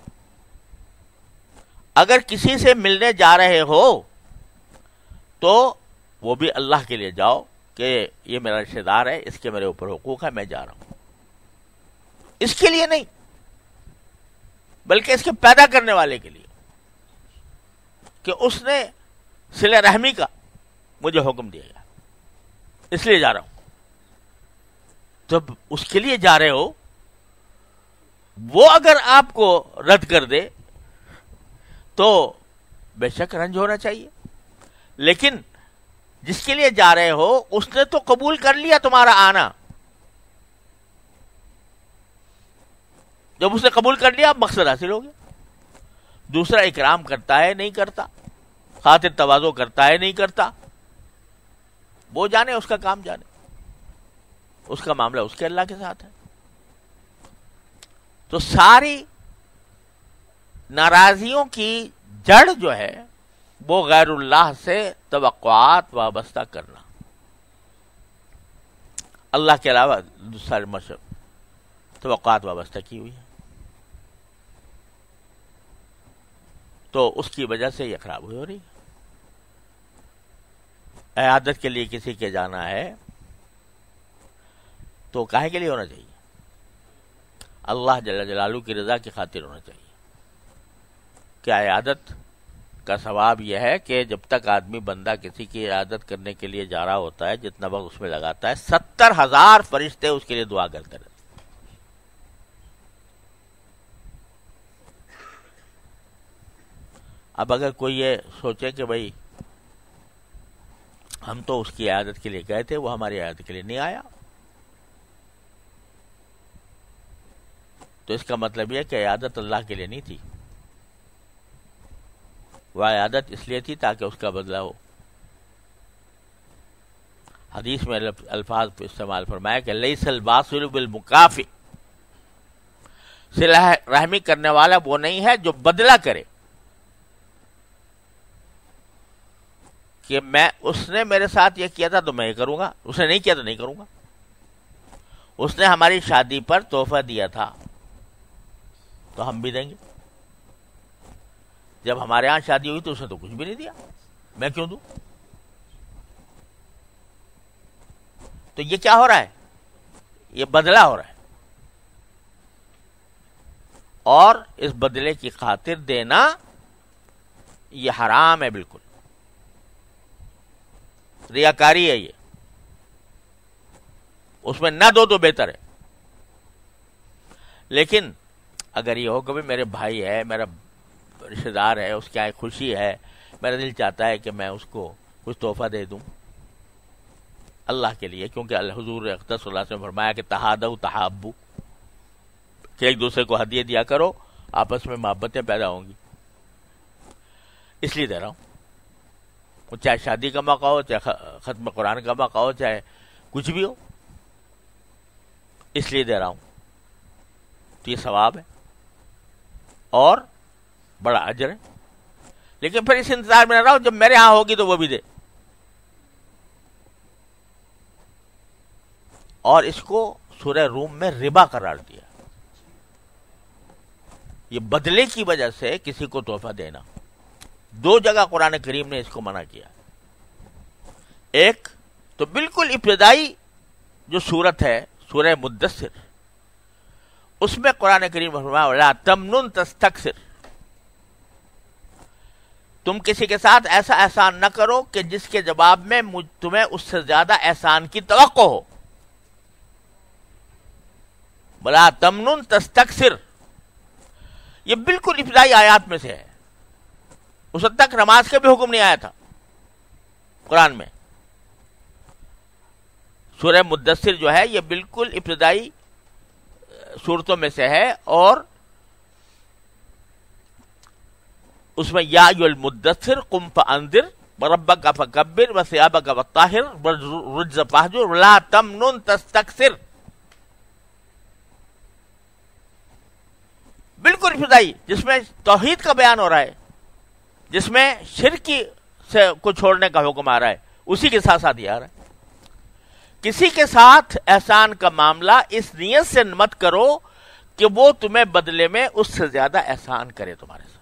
اگر کسی سے ملنے جا رہے ہو تو وہ بھی اللہ کے لیے جاؤ کہ یہ میرا رشتہ دار ہے، اس کے میرے اوپر حقوق ہے، میں جا رہا ہوں. اس کے لیے نہیں بلکہ اس کے پیدا کرنے والے کے لیے، کہ اس نے صلہ رحمی کا مجھے حکم دیا گیا، اس لیے جا رہا ہوں. جب اس کے لیے جا رہے ہو، وہ اگر آپ کو رد کر دے تو بے شک رنج ہونا چاہیے. لیکن جس کے لیے جا رہے ہو اس نے تو قبول کر لیا تمہارا آنا. جب اس نے قبول کر لیا، مقصد حاصل ہو گیا. دوسرا اکرام کرتا ہے نہیں کرتا، خاطر تواضع کرتا ہے نہیں کرتا، وہ جانے، اس کا کام جانے، اس کا معاملہ اس کے اللہ کے ساتھ ہے. تو ساری ناراضیوں کی جڑ جو ہے وہ غیر اللہ سے توقعات وابستہ کرنا. اللہ کے علاوہ دوسرے مشرق توقعات وابستہ کی ہوئی ہے، تو اس کی وجہ سے یہ خراب ہو رہی ہے. عیادت کے لیے کسی کے جانا ہے تو کاہے کے لیے ہونا چاہیے؟ اللہ جل جلالہ کی رضا کی خاطر ہونا چاہیے. کیا عیادت کا ثواب یہ ہے کہ جب تک آدمی بندہ کسی کی عیادت کرنے کے لیے جا رہا ہوتا ہے، جتنا وقت اس میں لگاتا ہے، 70,000 فرشتے اس کے لیے دعا کرتے رہتے. اب اگر کوئی یہ سوچے کہ بھائی ہم تو اس کی عیادت کے لیے گئے تھے، وہ ہماری عیادت کے لیے نہیں آیا، تو اس کا مطلب یہ کہ عیادت اللہ کے لیے نہیں تھی، وہ عیادت اس لیے تھی تاکہ اس کا بدلہ ہو. حدیث میں الفاظ استعمال فرمایا کہ لیس الواصل بالمکافئ، صلہ رحمی کرنے والا وہ نہیں ہے جو بدلہ کرے، کہ میں اس نے میرے ساتھ یہ کیا تھا تو میں یہ کروں گا، اس نے نہیں کیا تو نہیں کروں گا. اس نے ہماری شادی پر تحفہ دیا تھا تو ہم بھی دیں گے. جب ہمارے ہاں شادی ہوئی تو اس نے تو کچھ بھی نہیں دیا، میں کیوں دوں؟ تو یہ کیا ہو رہا ہے؟ یہ بدلہ ہو رہا ہے، اور اس بدلے کی خاطر دینا یہ حرام ہے، بالکل ریاکاری ہے. یہ اس میں نہ دو تو بہتر ہے. لیکن اگر یہ ہو کہ میرے بھائی ہے، میرا رشتہ دار ہے، اس کی آئے خوشی ہے، میرا دل چاہتا ہے کہ میں اس کو کچھ تحفہ دے دوں اللہ کے لیے، کیونکہ حضور اقدس صلی اللہ علیہ وسلم نے فرمایا کہ تہادوا تحابوا، کہ ایک دوسرے کو ہدیے دیا کرو، آپس میں محبتیں پیدا ہوں گی، اس لیے دے رہا ہوں. چاہے شادی کا موقع ہو، چاہے ختم قرآن کا موقع ہو، چاہے کچھ بھی ہو، اس لیے دے رہا ہوں. تو یہ ثواب ہے اور بڑا اجر ہے. لیکن پھر اس انتظار میں نہ رہو جب میرے ہاں ہوگی تو وہ بھی دے. اور اس کو سورہ روم میں ربا قرار دیا. یہ بدلے کی وجہ سے کسی کو تحفہ دینا. 2 جگہ قرآن کریم نے اس کو منع کیا. ایک تو بالکل ابتدائی جو سورت ہے سورہ مدثر، اس میں قرآن کریم فرمایا وَلَا تَمْنُن تَسْتَكْثِرْ، تم کسی کے ساتھ ایسا احسان نہ کرو کہ جس کے جواب میں تمہیں اس سے زیادہ احسان کی توقع ہو. وَلَا تَمْنُن تَسْتَكْثِرْ یہ بالکل ابتدائی آیات میں سے ہے. اس وقت تک نماز کا بھی حکم نہیں آیا تھا قرآن میں. سورہ مدثر جو ہے یہ بالکل ابتدائی صورتوں میں سے ہے، اور اس میں یا ایھا المدثر قم فانذر وربک فکبر وثیابک فطہر والرجز فاہجر ولا تمنن تستکثر. بالکل ابتدائی، جس میں توحید کا بیان ہو رہا ہے، جس میں شرک سے کو چھوڑنے کا حکم آ رہا ہے، اسی کے ساتھ ساتھ یہ آ رہا ہے. کسی کے ساتھ احسان کا معاملہ اس نیت سے مت کرو کہ وہ تمہیں بدلے میں اس سے زیادہ احسان کرے تمہارے ساتھ.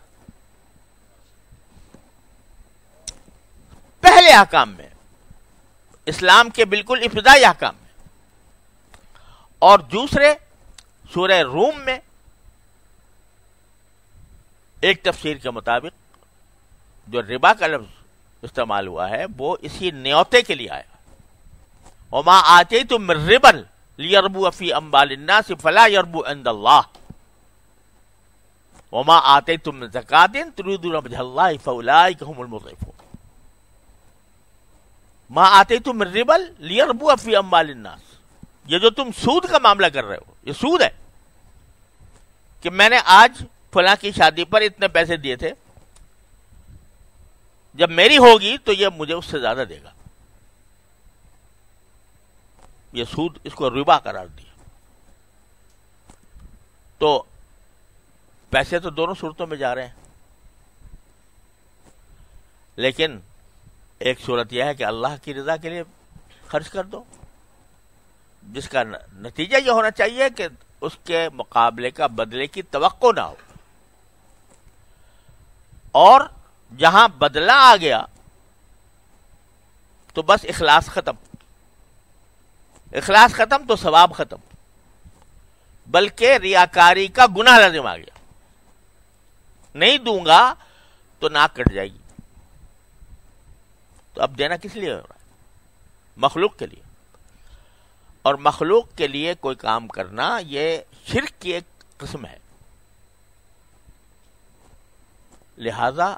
پہلے احکام میں، اسلام کے بالکل ابتدائی احکام میں. اور دوسرے سورہ روم میں ایک تفسیر کے مطابق جو ربا کا لفظ استعمال ہوا ہے وہ اسی نیوتے کے لیے آیا. وما آتیتم من ربا لیربو فی اموال الناس فلا یربو عند اللہ وما آتیتم من زکاۃ تریدون وجہ اللہ فاولئک هم المضعفون. ما آتیتم من ربا لیربو فی اموال الناس، یہ جو تم سود کا معاملہ کر رہے ہو یہ سود ہے کہ میں نے آج فلاں کی شادی پر اتنے پیسے دیے تھے، جب میری ہوگی تو یہ مجھے اس سے زیادہ دے گا. یہ سود، اس کو ربا قرار دیا. تو پیسے تو دونوں صورتوں میں جا رہے ہیں، لیکن ایک صورت یہ ہے کہ اللہ کی رضا کے لیے خرچ کر دو، جس کا نتیجہ یہ ہونا چاہیے کہ اس کے مقابلے کا بدلے کی توقع نہ ہو. اور جہاں بدلہ آ گیا تو بس اخلاص ختم. اخلاص ختم تو ثواب ختم، بلکہ ریاکاری کا گناہ لازم آ گیا. نہیں دوں گا تو ناک کٹ جائے گی. تو اب دینا کس لیے ہو رہا ہے؟ مخلوق کے لیے. اور مخلوق کے لیے کوئی کام کرنا یہ شرک کی ایک قسم ہے. لہذا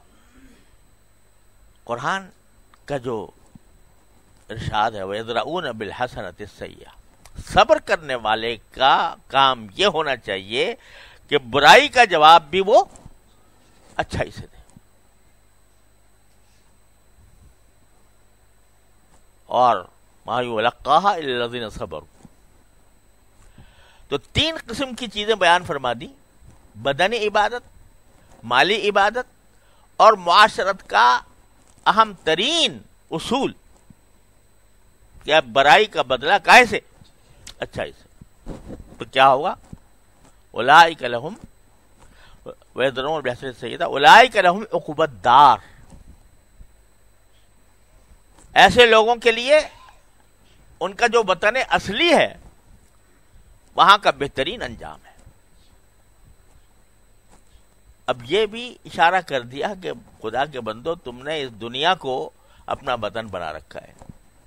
قرآن کا جو ارشاد ہے وَيَدْرَؤُونَ بِالْحَسَنَةِ السَّيِّئَةَ، صبر کرنے والے کا کام یہ ہونا چاہیے کہ برائی کا جواب بھی وہ اچھائی سے دے. اور مَا يُلَقَّاهَا إِلَّا الَّذِينَ صَبَرُوا. تو 3 قسم کی چیزیں بیان فرما دی: بدنی عبادت، مالی عبادت، اور معاشرت کا اہم ترین اصول کہ برائی کا بدلہ کائے سے؟ اچھائی سے. تو کیا ہوگا؟ اولئک لہم ویدرون بالحسنۃ السیئۃ اولئک لہم عقبی الدار. ایسے لوگوں کے لیے ان کا جو وطن اصلی ہے وہاں کا بہترین انجام ہے. اب یہ بھی اشارہ کر دیا کہ خدا کے بندو تم نے اس دنیا کو اپنا وطن بنا رکھا ہے.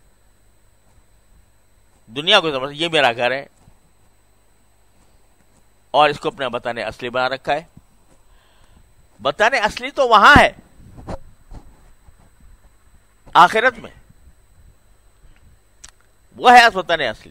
دنیا کو سمجھ یہ میرا گھر ہے اور اس کو اپنا وطن اصلی بنا رکھا ہے. وطن اصلی تو وہاں ہے آخرت میں، وہ ہے وطن اصلی.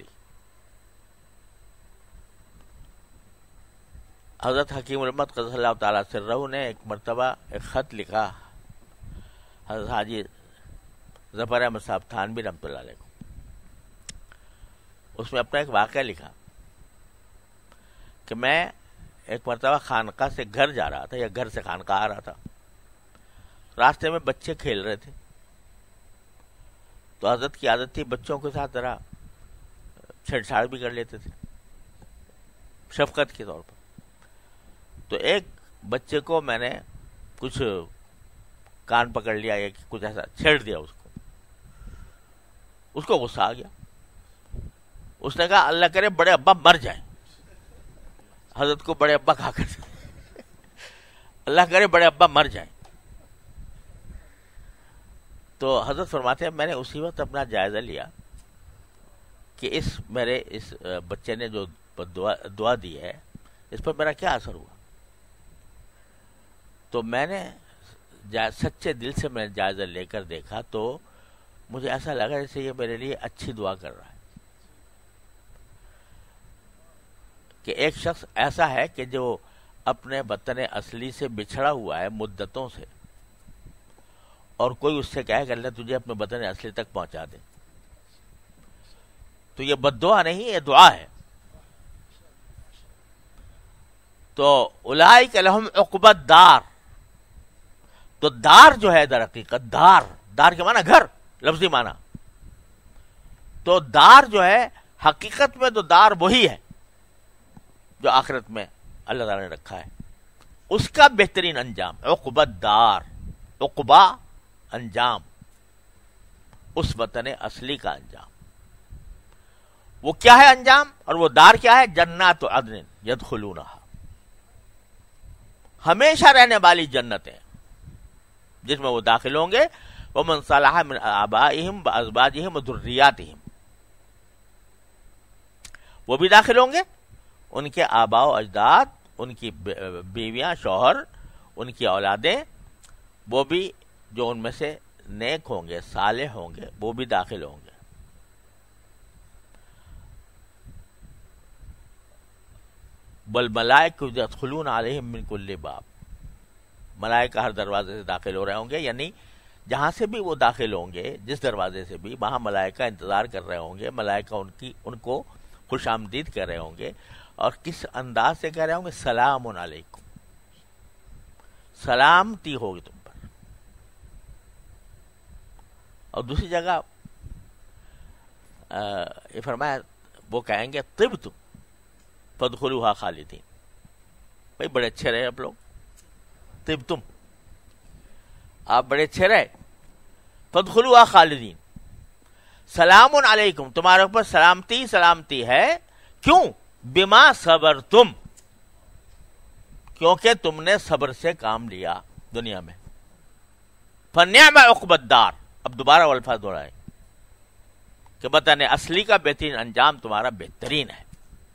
حضرت حکیم الامت قدس اللہ تعالیٰ سرہ نے ایک مرتبہ ایک خط لکھا حضرت حاجی ظفر احمد صاحب تھانوی رحمۃ اللہ علیہ کو. اس میں اپنا ایک واقعہ لکھا کہ میں ایک مرتبہ خانقاہ سے گھر جا رہا تھا یا گھر سے خانقاہ آ رہا تھا. راستے میں بچے کھیل رہے تھے، تو حضرت کی عادت تھی بچوں کے ساتھ ذرا چھیڑ چھاڑ بھی کر لیتے تھے شفقت کے طور پر. تو ایک بچے کو میں نے کچھ کان پکڑ لیا یا کچھ ایسا چھیڑ دیا اس کو غصہ آ گیا. اس نے کہا اللہ کرے بڑے ابا مر جائیں. حضرت کو بڑے ابا کہا کرتے اللہ کرے بڑے ابا مر جائیں. تو حضرت فرماتے ہیں میں نے اسی وقت اپنا جائزہ لیا کہ اس بچے نے جو دعا دی ہے اس پر میرا کیا اثر ہوا. تو میں نے سچے دل سے میں نے جائزہ لے کر دیکھا تو مجھے ایسا لگا جیسے یہ میرے لیے اچھی دعا کر رہا ہے. کہ ایک شخص ایسا ہے کہ جو اپنے وطن اصلی سے بچھڑا ہوا ہے مدتوں سے، اور کوئی اس سے کہے کہ اللہ تجھے اپنے وطن اصلی تک پہنچا دے، تو یہ بد دعا نہیں، یہ دعا ہے. تو اولئک لہم عقبی الدار، تو دار جو ہے در حقیقت دار کے معنی گھر، لفظی معنی. تو دار جو ہے حقیقت میں تو دار وہی ہے جو آخرت میں اللہ تعالیٰ نے رکھا ہے، اس کا بہترین انجام عقبی الدار. عقبہ انجام، اس وطن اصلی کا انجام. وہ کیا ہے انجام اور وہ دار کیا ہے؟ جنات عدن یدخلونہا، ہمیشہ رہنے والی جنتیں جس میں وہ داخل ہوں گے. ومن صلح من آبائہم وازواجہم وذریاتہم، وہ بھی داخل ہوں گے، ان کے آباء و اجداد، ان کی بیویاں، شوہر، ان کی اولادیں، وہ بھی جو ان میں سے نیک ہوں گے، صالح ہوں گے، وہ بھی داخل ہوں گے. والملائکہ یدخلون علیہم من کل باب، ملائکہ ہر دروازے سے داخل ہو رہے ہوں گے. یعنی جہاں سے بھی وہ داخل ہوں گے، جس دروازے سے بھی، وہاں ملائکہ انتظار کر رہے ہوں گے. ملائکہ ان کو خوش آمدید کر رہے ہوں گے، اور کس انداز سے کہہ رہے ہوں گے؟ سلام علیکم، سلامتی ہوگی تم پر. اور دوسری جگہ یہ فرمایا وہ کہیں گے طبتم فادخلوها خالدین، بھائی بڑے اچھے رہے آپ لوگ، طبتم آپ بڑے اچھے رہے، فادخلوها خالدین، سلام علیکم تمہارے اوپر سلامتی ہے. کیوں؟ بما صبرتم، کیونکہ تم نے صبر سے کام لیا دنیا میں. فنعم عقبی الدار، اب دوبارہ وہ الفاظ دہرائے کہ وطن اصلی کا بہترین انجام تمہارا بہترین ہے.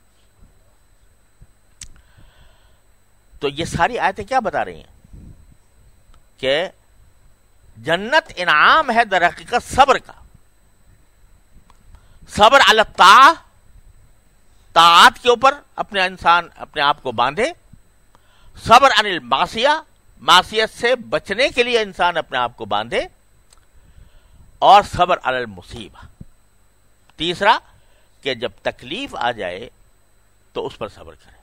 تو یہ ساری آیتیں کیا بتا رہی ہیں؟ کہ جنت انعام ہے در حقیقت صبر کا. صبر علی الطاعہ، طاعات کے اوپر انسان اپنے آپ کو باندھے. صبر عن المعصیہ، معصیت سے بچنے کے لیے انسان اپنے آپ کو باندھے. اور صبر علی المصیبہ، تیسرا کہ جب تکلیف آ جائے تو اس پر صبر کرے.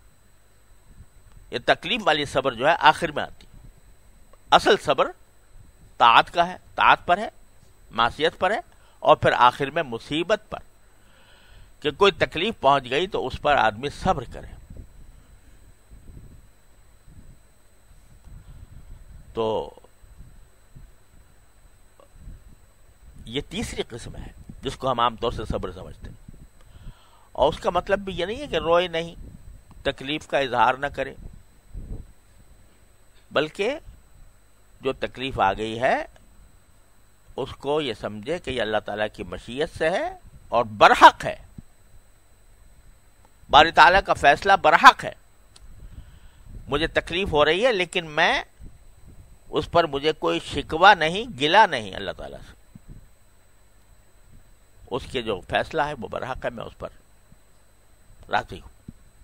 یہ تکلیف والی صبر جو ہے آخر میں آتی ہے. اصل صبر طاعت کا ہے، طاعت پر ہے، معصیت پر ہے، اور پھر آخر میں مصیبت پر، کہ کوئی تکلیف پہنچ گئی تو اس پر آدمی صبر کرے. تو یہ تیسری قسم ہے جس کو ہم عام طور سے صبر سمجھتے ہیں. اور اس کا مطلب بھی یہ نہیں ہے کہ روئے نہیں، تکلیف کا اظہار نہ کرے، بلکہ جو تکلیف آ گئی ہے اس کو یہ سمجھے کہ یہ اللہ تعالیٰ کی مشیت سے ہے اور برحق ہے. باری تعالیٰ کا فیصلہ برحق ہے. مجھے تکلیف ہو رہی ہے لیکن میں اس پر مجھے کوئی شکوہ نہیں، گلہ نہیں اللہ تعالیٰ سے. اس کے جو فیصلہ ہے وہ برحق ہے، میں اس پر راضی ہوں.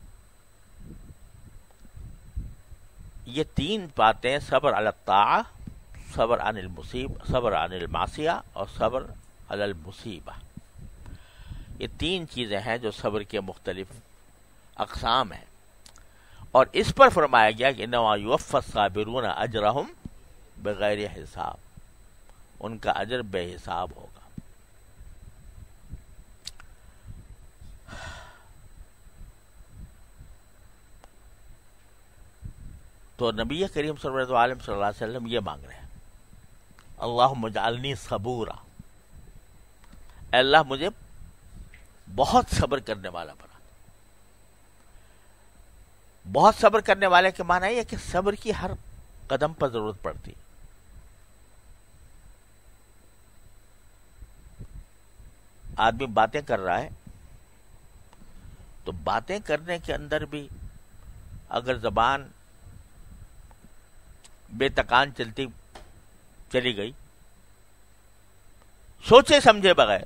یہ تین باتیں، صبر علی الطاعہ، صبر عن المعصیہ اور صبر علی المصیبہ، یہ تین چیزیں ہیں جو صبر کے مختلف اقسام ہیں. اور اس پر فرمایا گیا کہ انما یوفی الصابرون اجرہم بغیر حساب، ان کا اجر بے حساب ہوگا۔ تو نبی کریم صلی اللہ علیہ وسلم یہ مانگ رہے ہیں، اللہم اجعلنی صبورا، اے اللہ مجھے بہت صبر کرنے والا بنا۔ بہت صبر کرنے والے کے معنی یہ کہ صبر کی ہر قدم پر ضرورت پڑتی۔ آدمی باتیں کر رہا ہے تو باتیں کرنے کے اندر بھی اگر زبان بے تکان چلی گئی، سوچے سمجھے بغیر،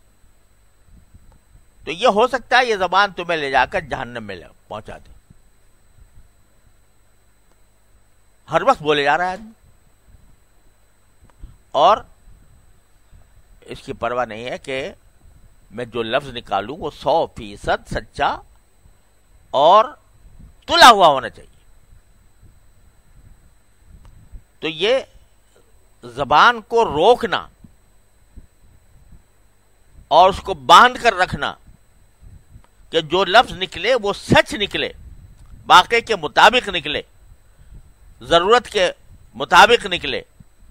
تو یہ ہو سکتا ہے یہ زبان تمہیں لے جا کر جہنم میں پہنچا دے۔ ہر وقت بولے جا رہا ہے آدمی، اور اس کی پرواہ نہیں ہے کہ میں جو لفظ نکالوں وہ 100% سچا اور تلا ہوا ہونا چاہیے۔ تو یہ زبان کو روکنا اور اس کو باندھ کر رکھنا کہ جو لفظ نکلے وہ سچ نکلے، واقعے کے مطابق نکلے، ضرورت کے مطابق نکلے،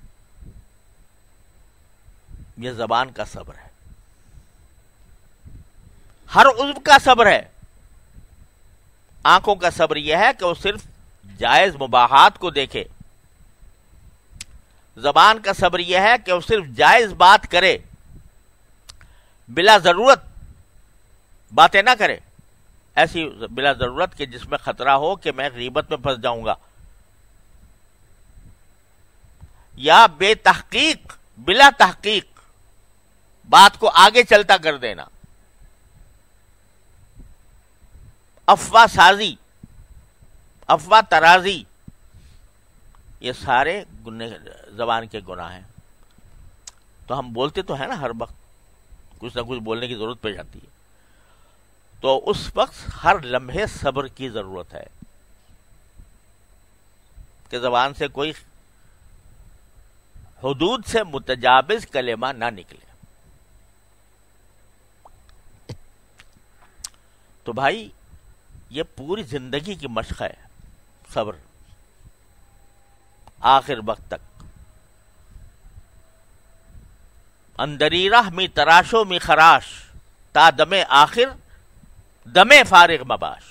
یہ زبان کا صبر ہے، ہر عضو کا صبر ہے۔ آنکھوں کا صبر یہ ہے کہ وہ صرف جائز مباحات کو دیکھے، زبان کا صبر یہ ہے کہ وہ صرف جائز بات کرے، بلا ضرورت باتیں نہ کرے، ایسی بلا ضرورت کہ جس میں خطرہ ہو کہ میں غیبت میں پھنس جاؤں گا، یا بے تحقیق بلا تحقیق بات کو آگے چلتا کر دینا، افواہ سازی، افواہ ترازی، یہ سارے زبان کے گناہ ہیں۔ تو ہم بولتے تو ہیں نا، ہر وقت کچھ نہ کچھ بولنے کی ضرورت پڑ جاتی ہے، تو اس وقت ہر لمحے صبر کی ضرورت ہے کہ زبان سے کوئی حدود سے متجاوز کلمہ نہ نکلے۔ تو بھائی یہ پوری زندگی کی مشق ہے صبر، آخر وقت تک۔ اندری راہ می تراشو می خراش، تا دم آخر دم فارغ مباش۔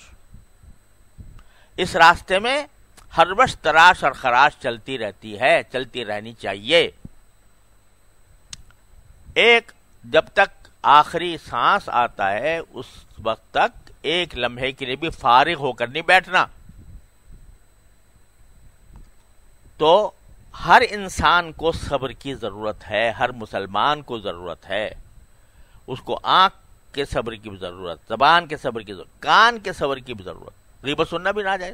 اس راستے میں ہر وقت تراش اور خراش چلتی رہتی ہے، چلتی رہنی چاہیے۔ ایک جب تک آخری سانس آتا ہے اس وقت تک ایک لمحے کے لیے بھی فارغ ہو کر نہیں بیٹھنا۔ تو ہر انسان کو صبر کی ضرورت ہے، ہر مسلمان کو ضرورت ہے، اس کو آنکھ کے صبر کی بھی ضرورت، زبان کے صبر کی ضرورت، کان کے صبر کی بھی ضرورت۔ غیبت سننا بھی ناجائز،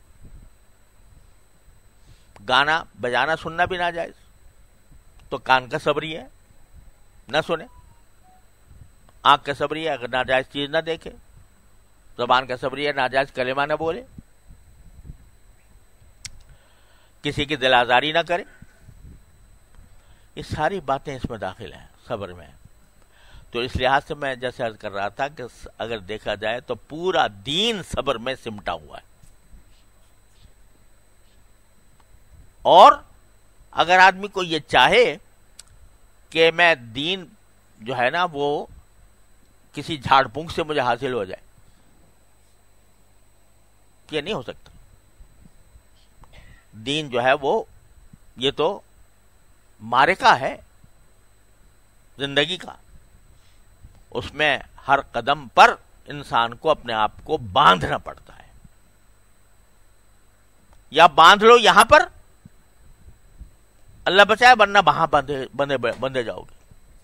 گانا بجانا سننا بھی ناجائز، تو کان کا صبر یہ ہے نہ سنے، آنکھ کا صبر یہ ہے اگر ناجائز چیز نہ دیکھے، زبان کا صبر یہ ہے ناجائز کلمہ نہ بولے، کسی کی دل آزاری نہ کرے۔ یہ ساری باتیں اس میں داخل ہیں صبر میں۔ تو اس لحاظ سے میں جیسے عرض کر رہا تھا کہ اگر دیکھا جائے تو پورا دین صبر میں سمٹا ہوا ہے، اور اگر آدمی کو یہ چاہے کہ میں دین جو ہے نا وہ کسی جھاڑ پھونک سے مجھے حاصل ہو جائے، یہ نہیں ہو سکتا۔ دین جو ہے وہ یہ تو معرکہ ہے زندگی کا، اس میں ہر قدم پر انسان کو اپنے آپ کو باندھنا پڑتا ہے، یا باندھ لو یہاں پر اللہ بچائے، ورنہ وہاں بندھے جاؤ گے۔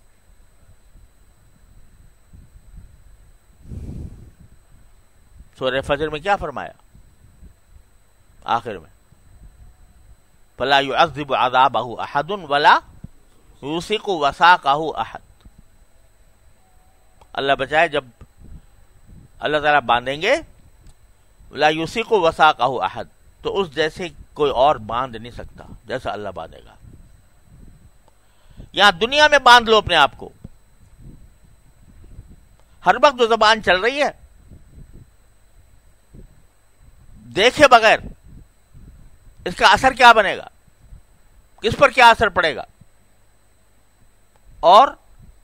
سورہ فجر میں کیا فرمایا آخر میں؟ فَلَا يُعَذِّبُ عَذَابَهُ أَحَدٌ وَلَا يُوثِقُ وَثَاقَهُ أَحَدٌ۔ اللہ بچائے جب اللہ تعالیٰ باندھیں گے لا یوسیق وثاقہ احد، تو اس جیسے کوئی اور باندھ نہیں سکتا جیسا اللہ باندھے گا. یہاں دنیا میں باندھ لو اپنے آپ کو، ہر وقت جو زبان چل رہی ہے دیکھے بغیر اس کا اثر کیا بنے گا، کس پر کیا اثر پڑے گا، اور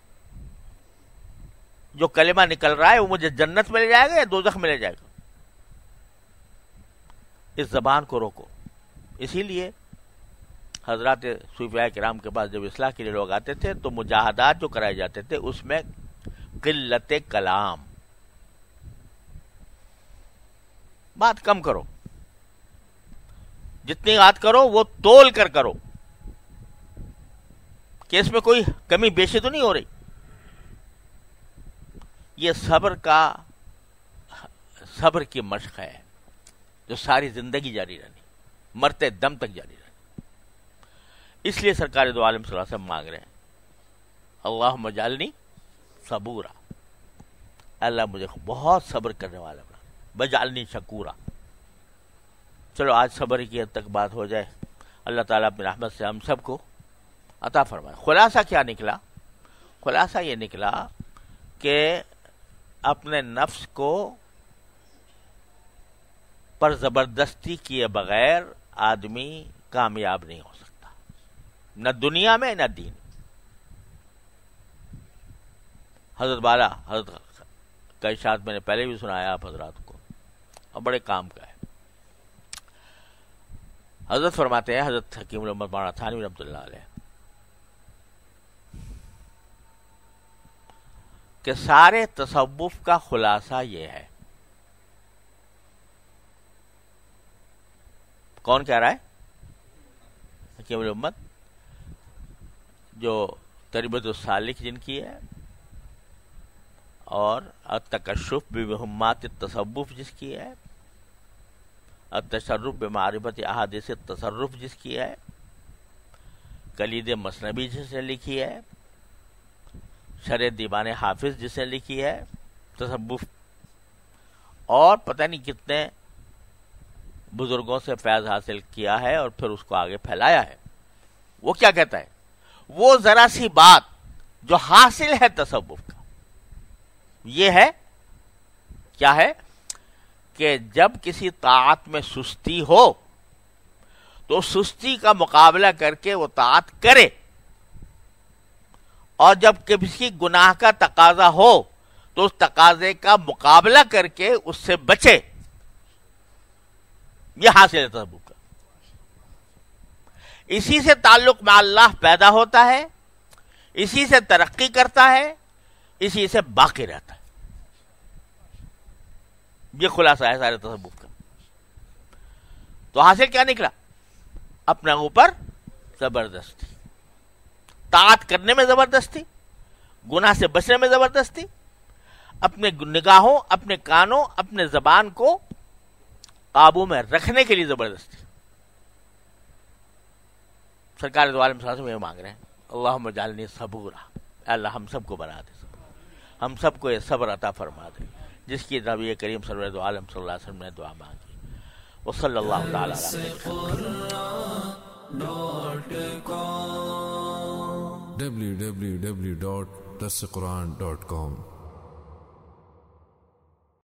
جو کلمہ نکل رہا ہے وہ مجھے جنت میں لے جائے گا یا دوزخ میں لے جائے گا. اس زبان کو روکو. اسی لیے حضرات صوفیاء کرام کے پاس جب اصلاح کے لیے لوگ آتے تھے تو مجاہدات جو کرائے جاتے تھے اس میں قلت کلام، بات کم کرو، جتنی بات کرو وہ تول کر کرو کہ اس میں کوئی کمی بیشی تو نہیں ہو رہی. یہ صبر کی مشق ہے جو ساری زندگی جاری رہنی، مرتے دم تک جاری رہنی. اس لیے سرکار دو عالم صلی اللہ علیہ وسلم مانگ رہے ہیں اللہم اجعلنی صبورا، اللہ مجھے بہت صبر کرنے والا بنا، بجعلنی شکورا. چلو آج صبر کی حد تک بات ہو جائے. اللہ تعالیٰ اپنی رحمت سے ہم سب کو عطا فرمائے. خلاصہ کیا نکلا؟ خلاصہ یہ نکلا کہ اپنے نفس کو پر زبردستی کیے بغیر آدمی کامیاب نہیں ہو سکتا، نہ دنیا میں نہ دین. حضرت بالا حضرت کا ارشاد میں نے پہلے بھی سنایا آپ حضرات کو، اور بڑے کام کا ہے. حضرت فرماتے ہیں، حضرت حکیم الامت مولانا تھانوی رحمۃ اللہ علیہ، کہ سارے تصوف کا خلاصہ یہ ہے. کون کہہ رہا ہے؟ حکیم الامت، جو تربیت السالک جن کی ہے، اور التکشف بمہمات التصوف جس کی ہے، التشرف بمعرفت احادیث التصرف جس کی ہے، کلید مثنوی جس نے لکھی ہے، شرح دیوان حافظ جس نے لکھی ہے تصوف، اور پتہ نہیں کتنے بزرگوں سے فیض حاصل کیا ہے اور پھر اس کو آگے پھیلایا ہے. وہ کیا کہتا ہے؟ وہ ذرا سی بات جو حاصل ہے تصوف کا یہ ہے، کیا ہے؟ کہ جب کسی طاعت میں سستی ہو تو سستی کا مقابلہ کر کے وہ طاعت کرے، اور جب کسی گناہ کا تقاضا ہو تو اس تقاضے کا مقابلہ کر کے اس سے بچے. یہ حاصل ہے تصوف کا. اسی سے تعلق مع اللہ پیدا ہوتا ہے، اسی سے ترقی کرتا ہے، اسی سے باقی رہتا ہے. یہ خلاصہ ہے سارے تصوف کا. تو حاصل کیا نکلا؟ اپنے اوپر زبردستی، طاعت کرنے میں زبردستی، گناہ سے بچنے میں زبردستی، اپنے نگاہوں، اپنے کانوں، اپنے زبان کو قابو میں رکھنے کے لیے زبردستی. سرکار دو عالم صلی اللہ علیہ وسلم یہ مانگ رہے ہیں اللہم اجعلنی صبورا، اللہ ہم سب کو بنا دے، ہم سب کو یہ صبر عطا فرما دے جس کی نبی کریم صلی اللہ علیہ وسلم نے دعا مانگی. وصلی اللہ تعالی www.dasquran.com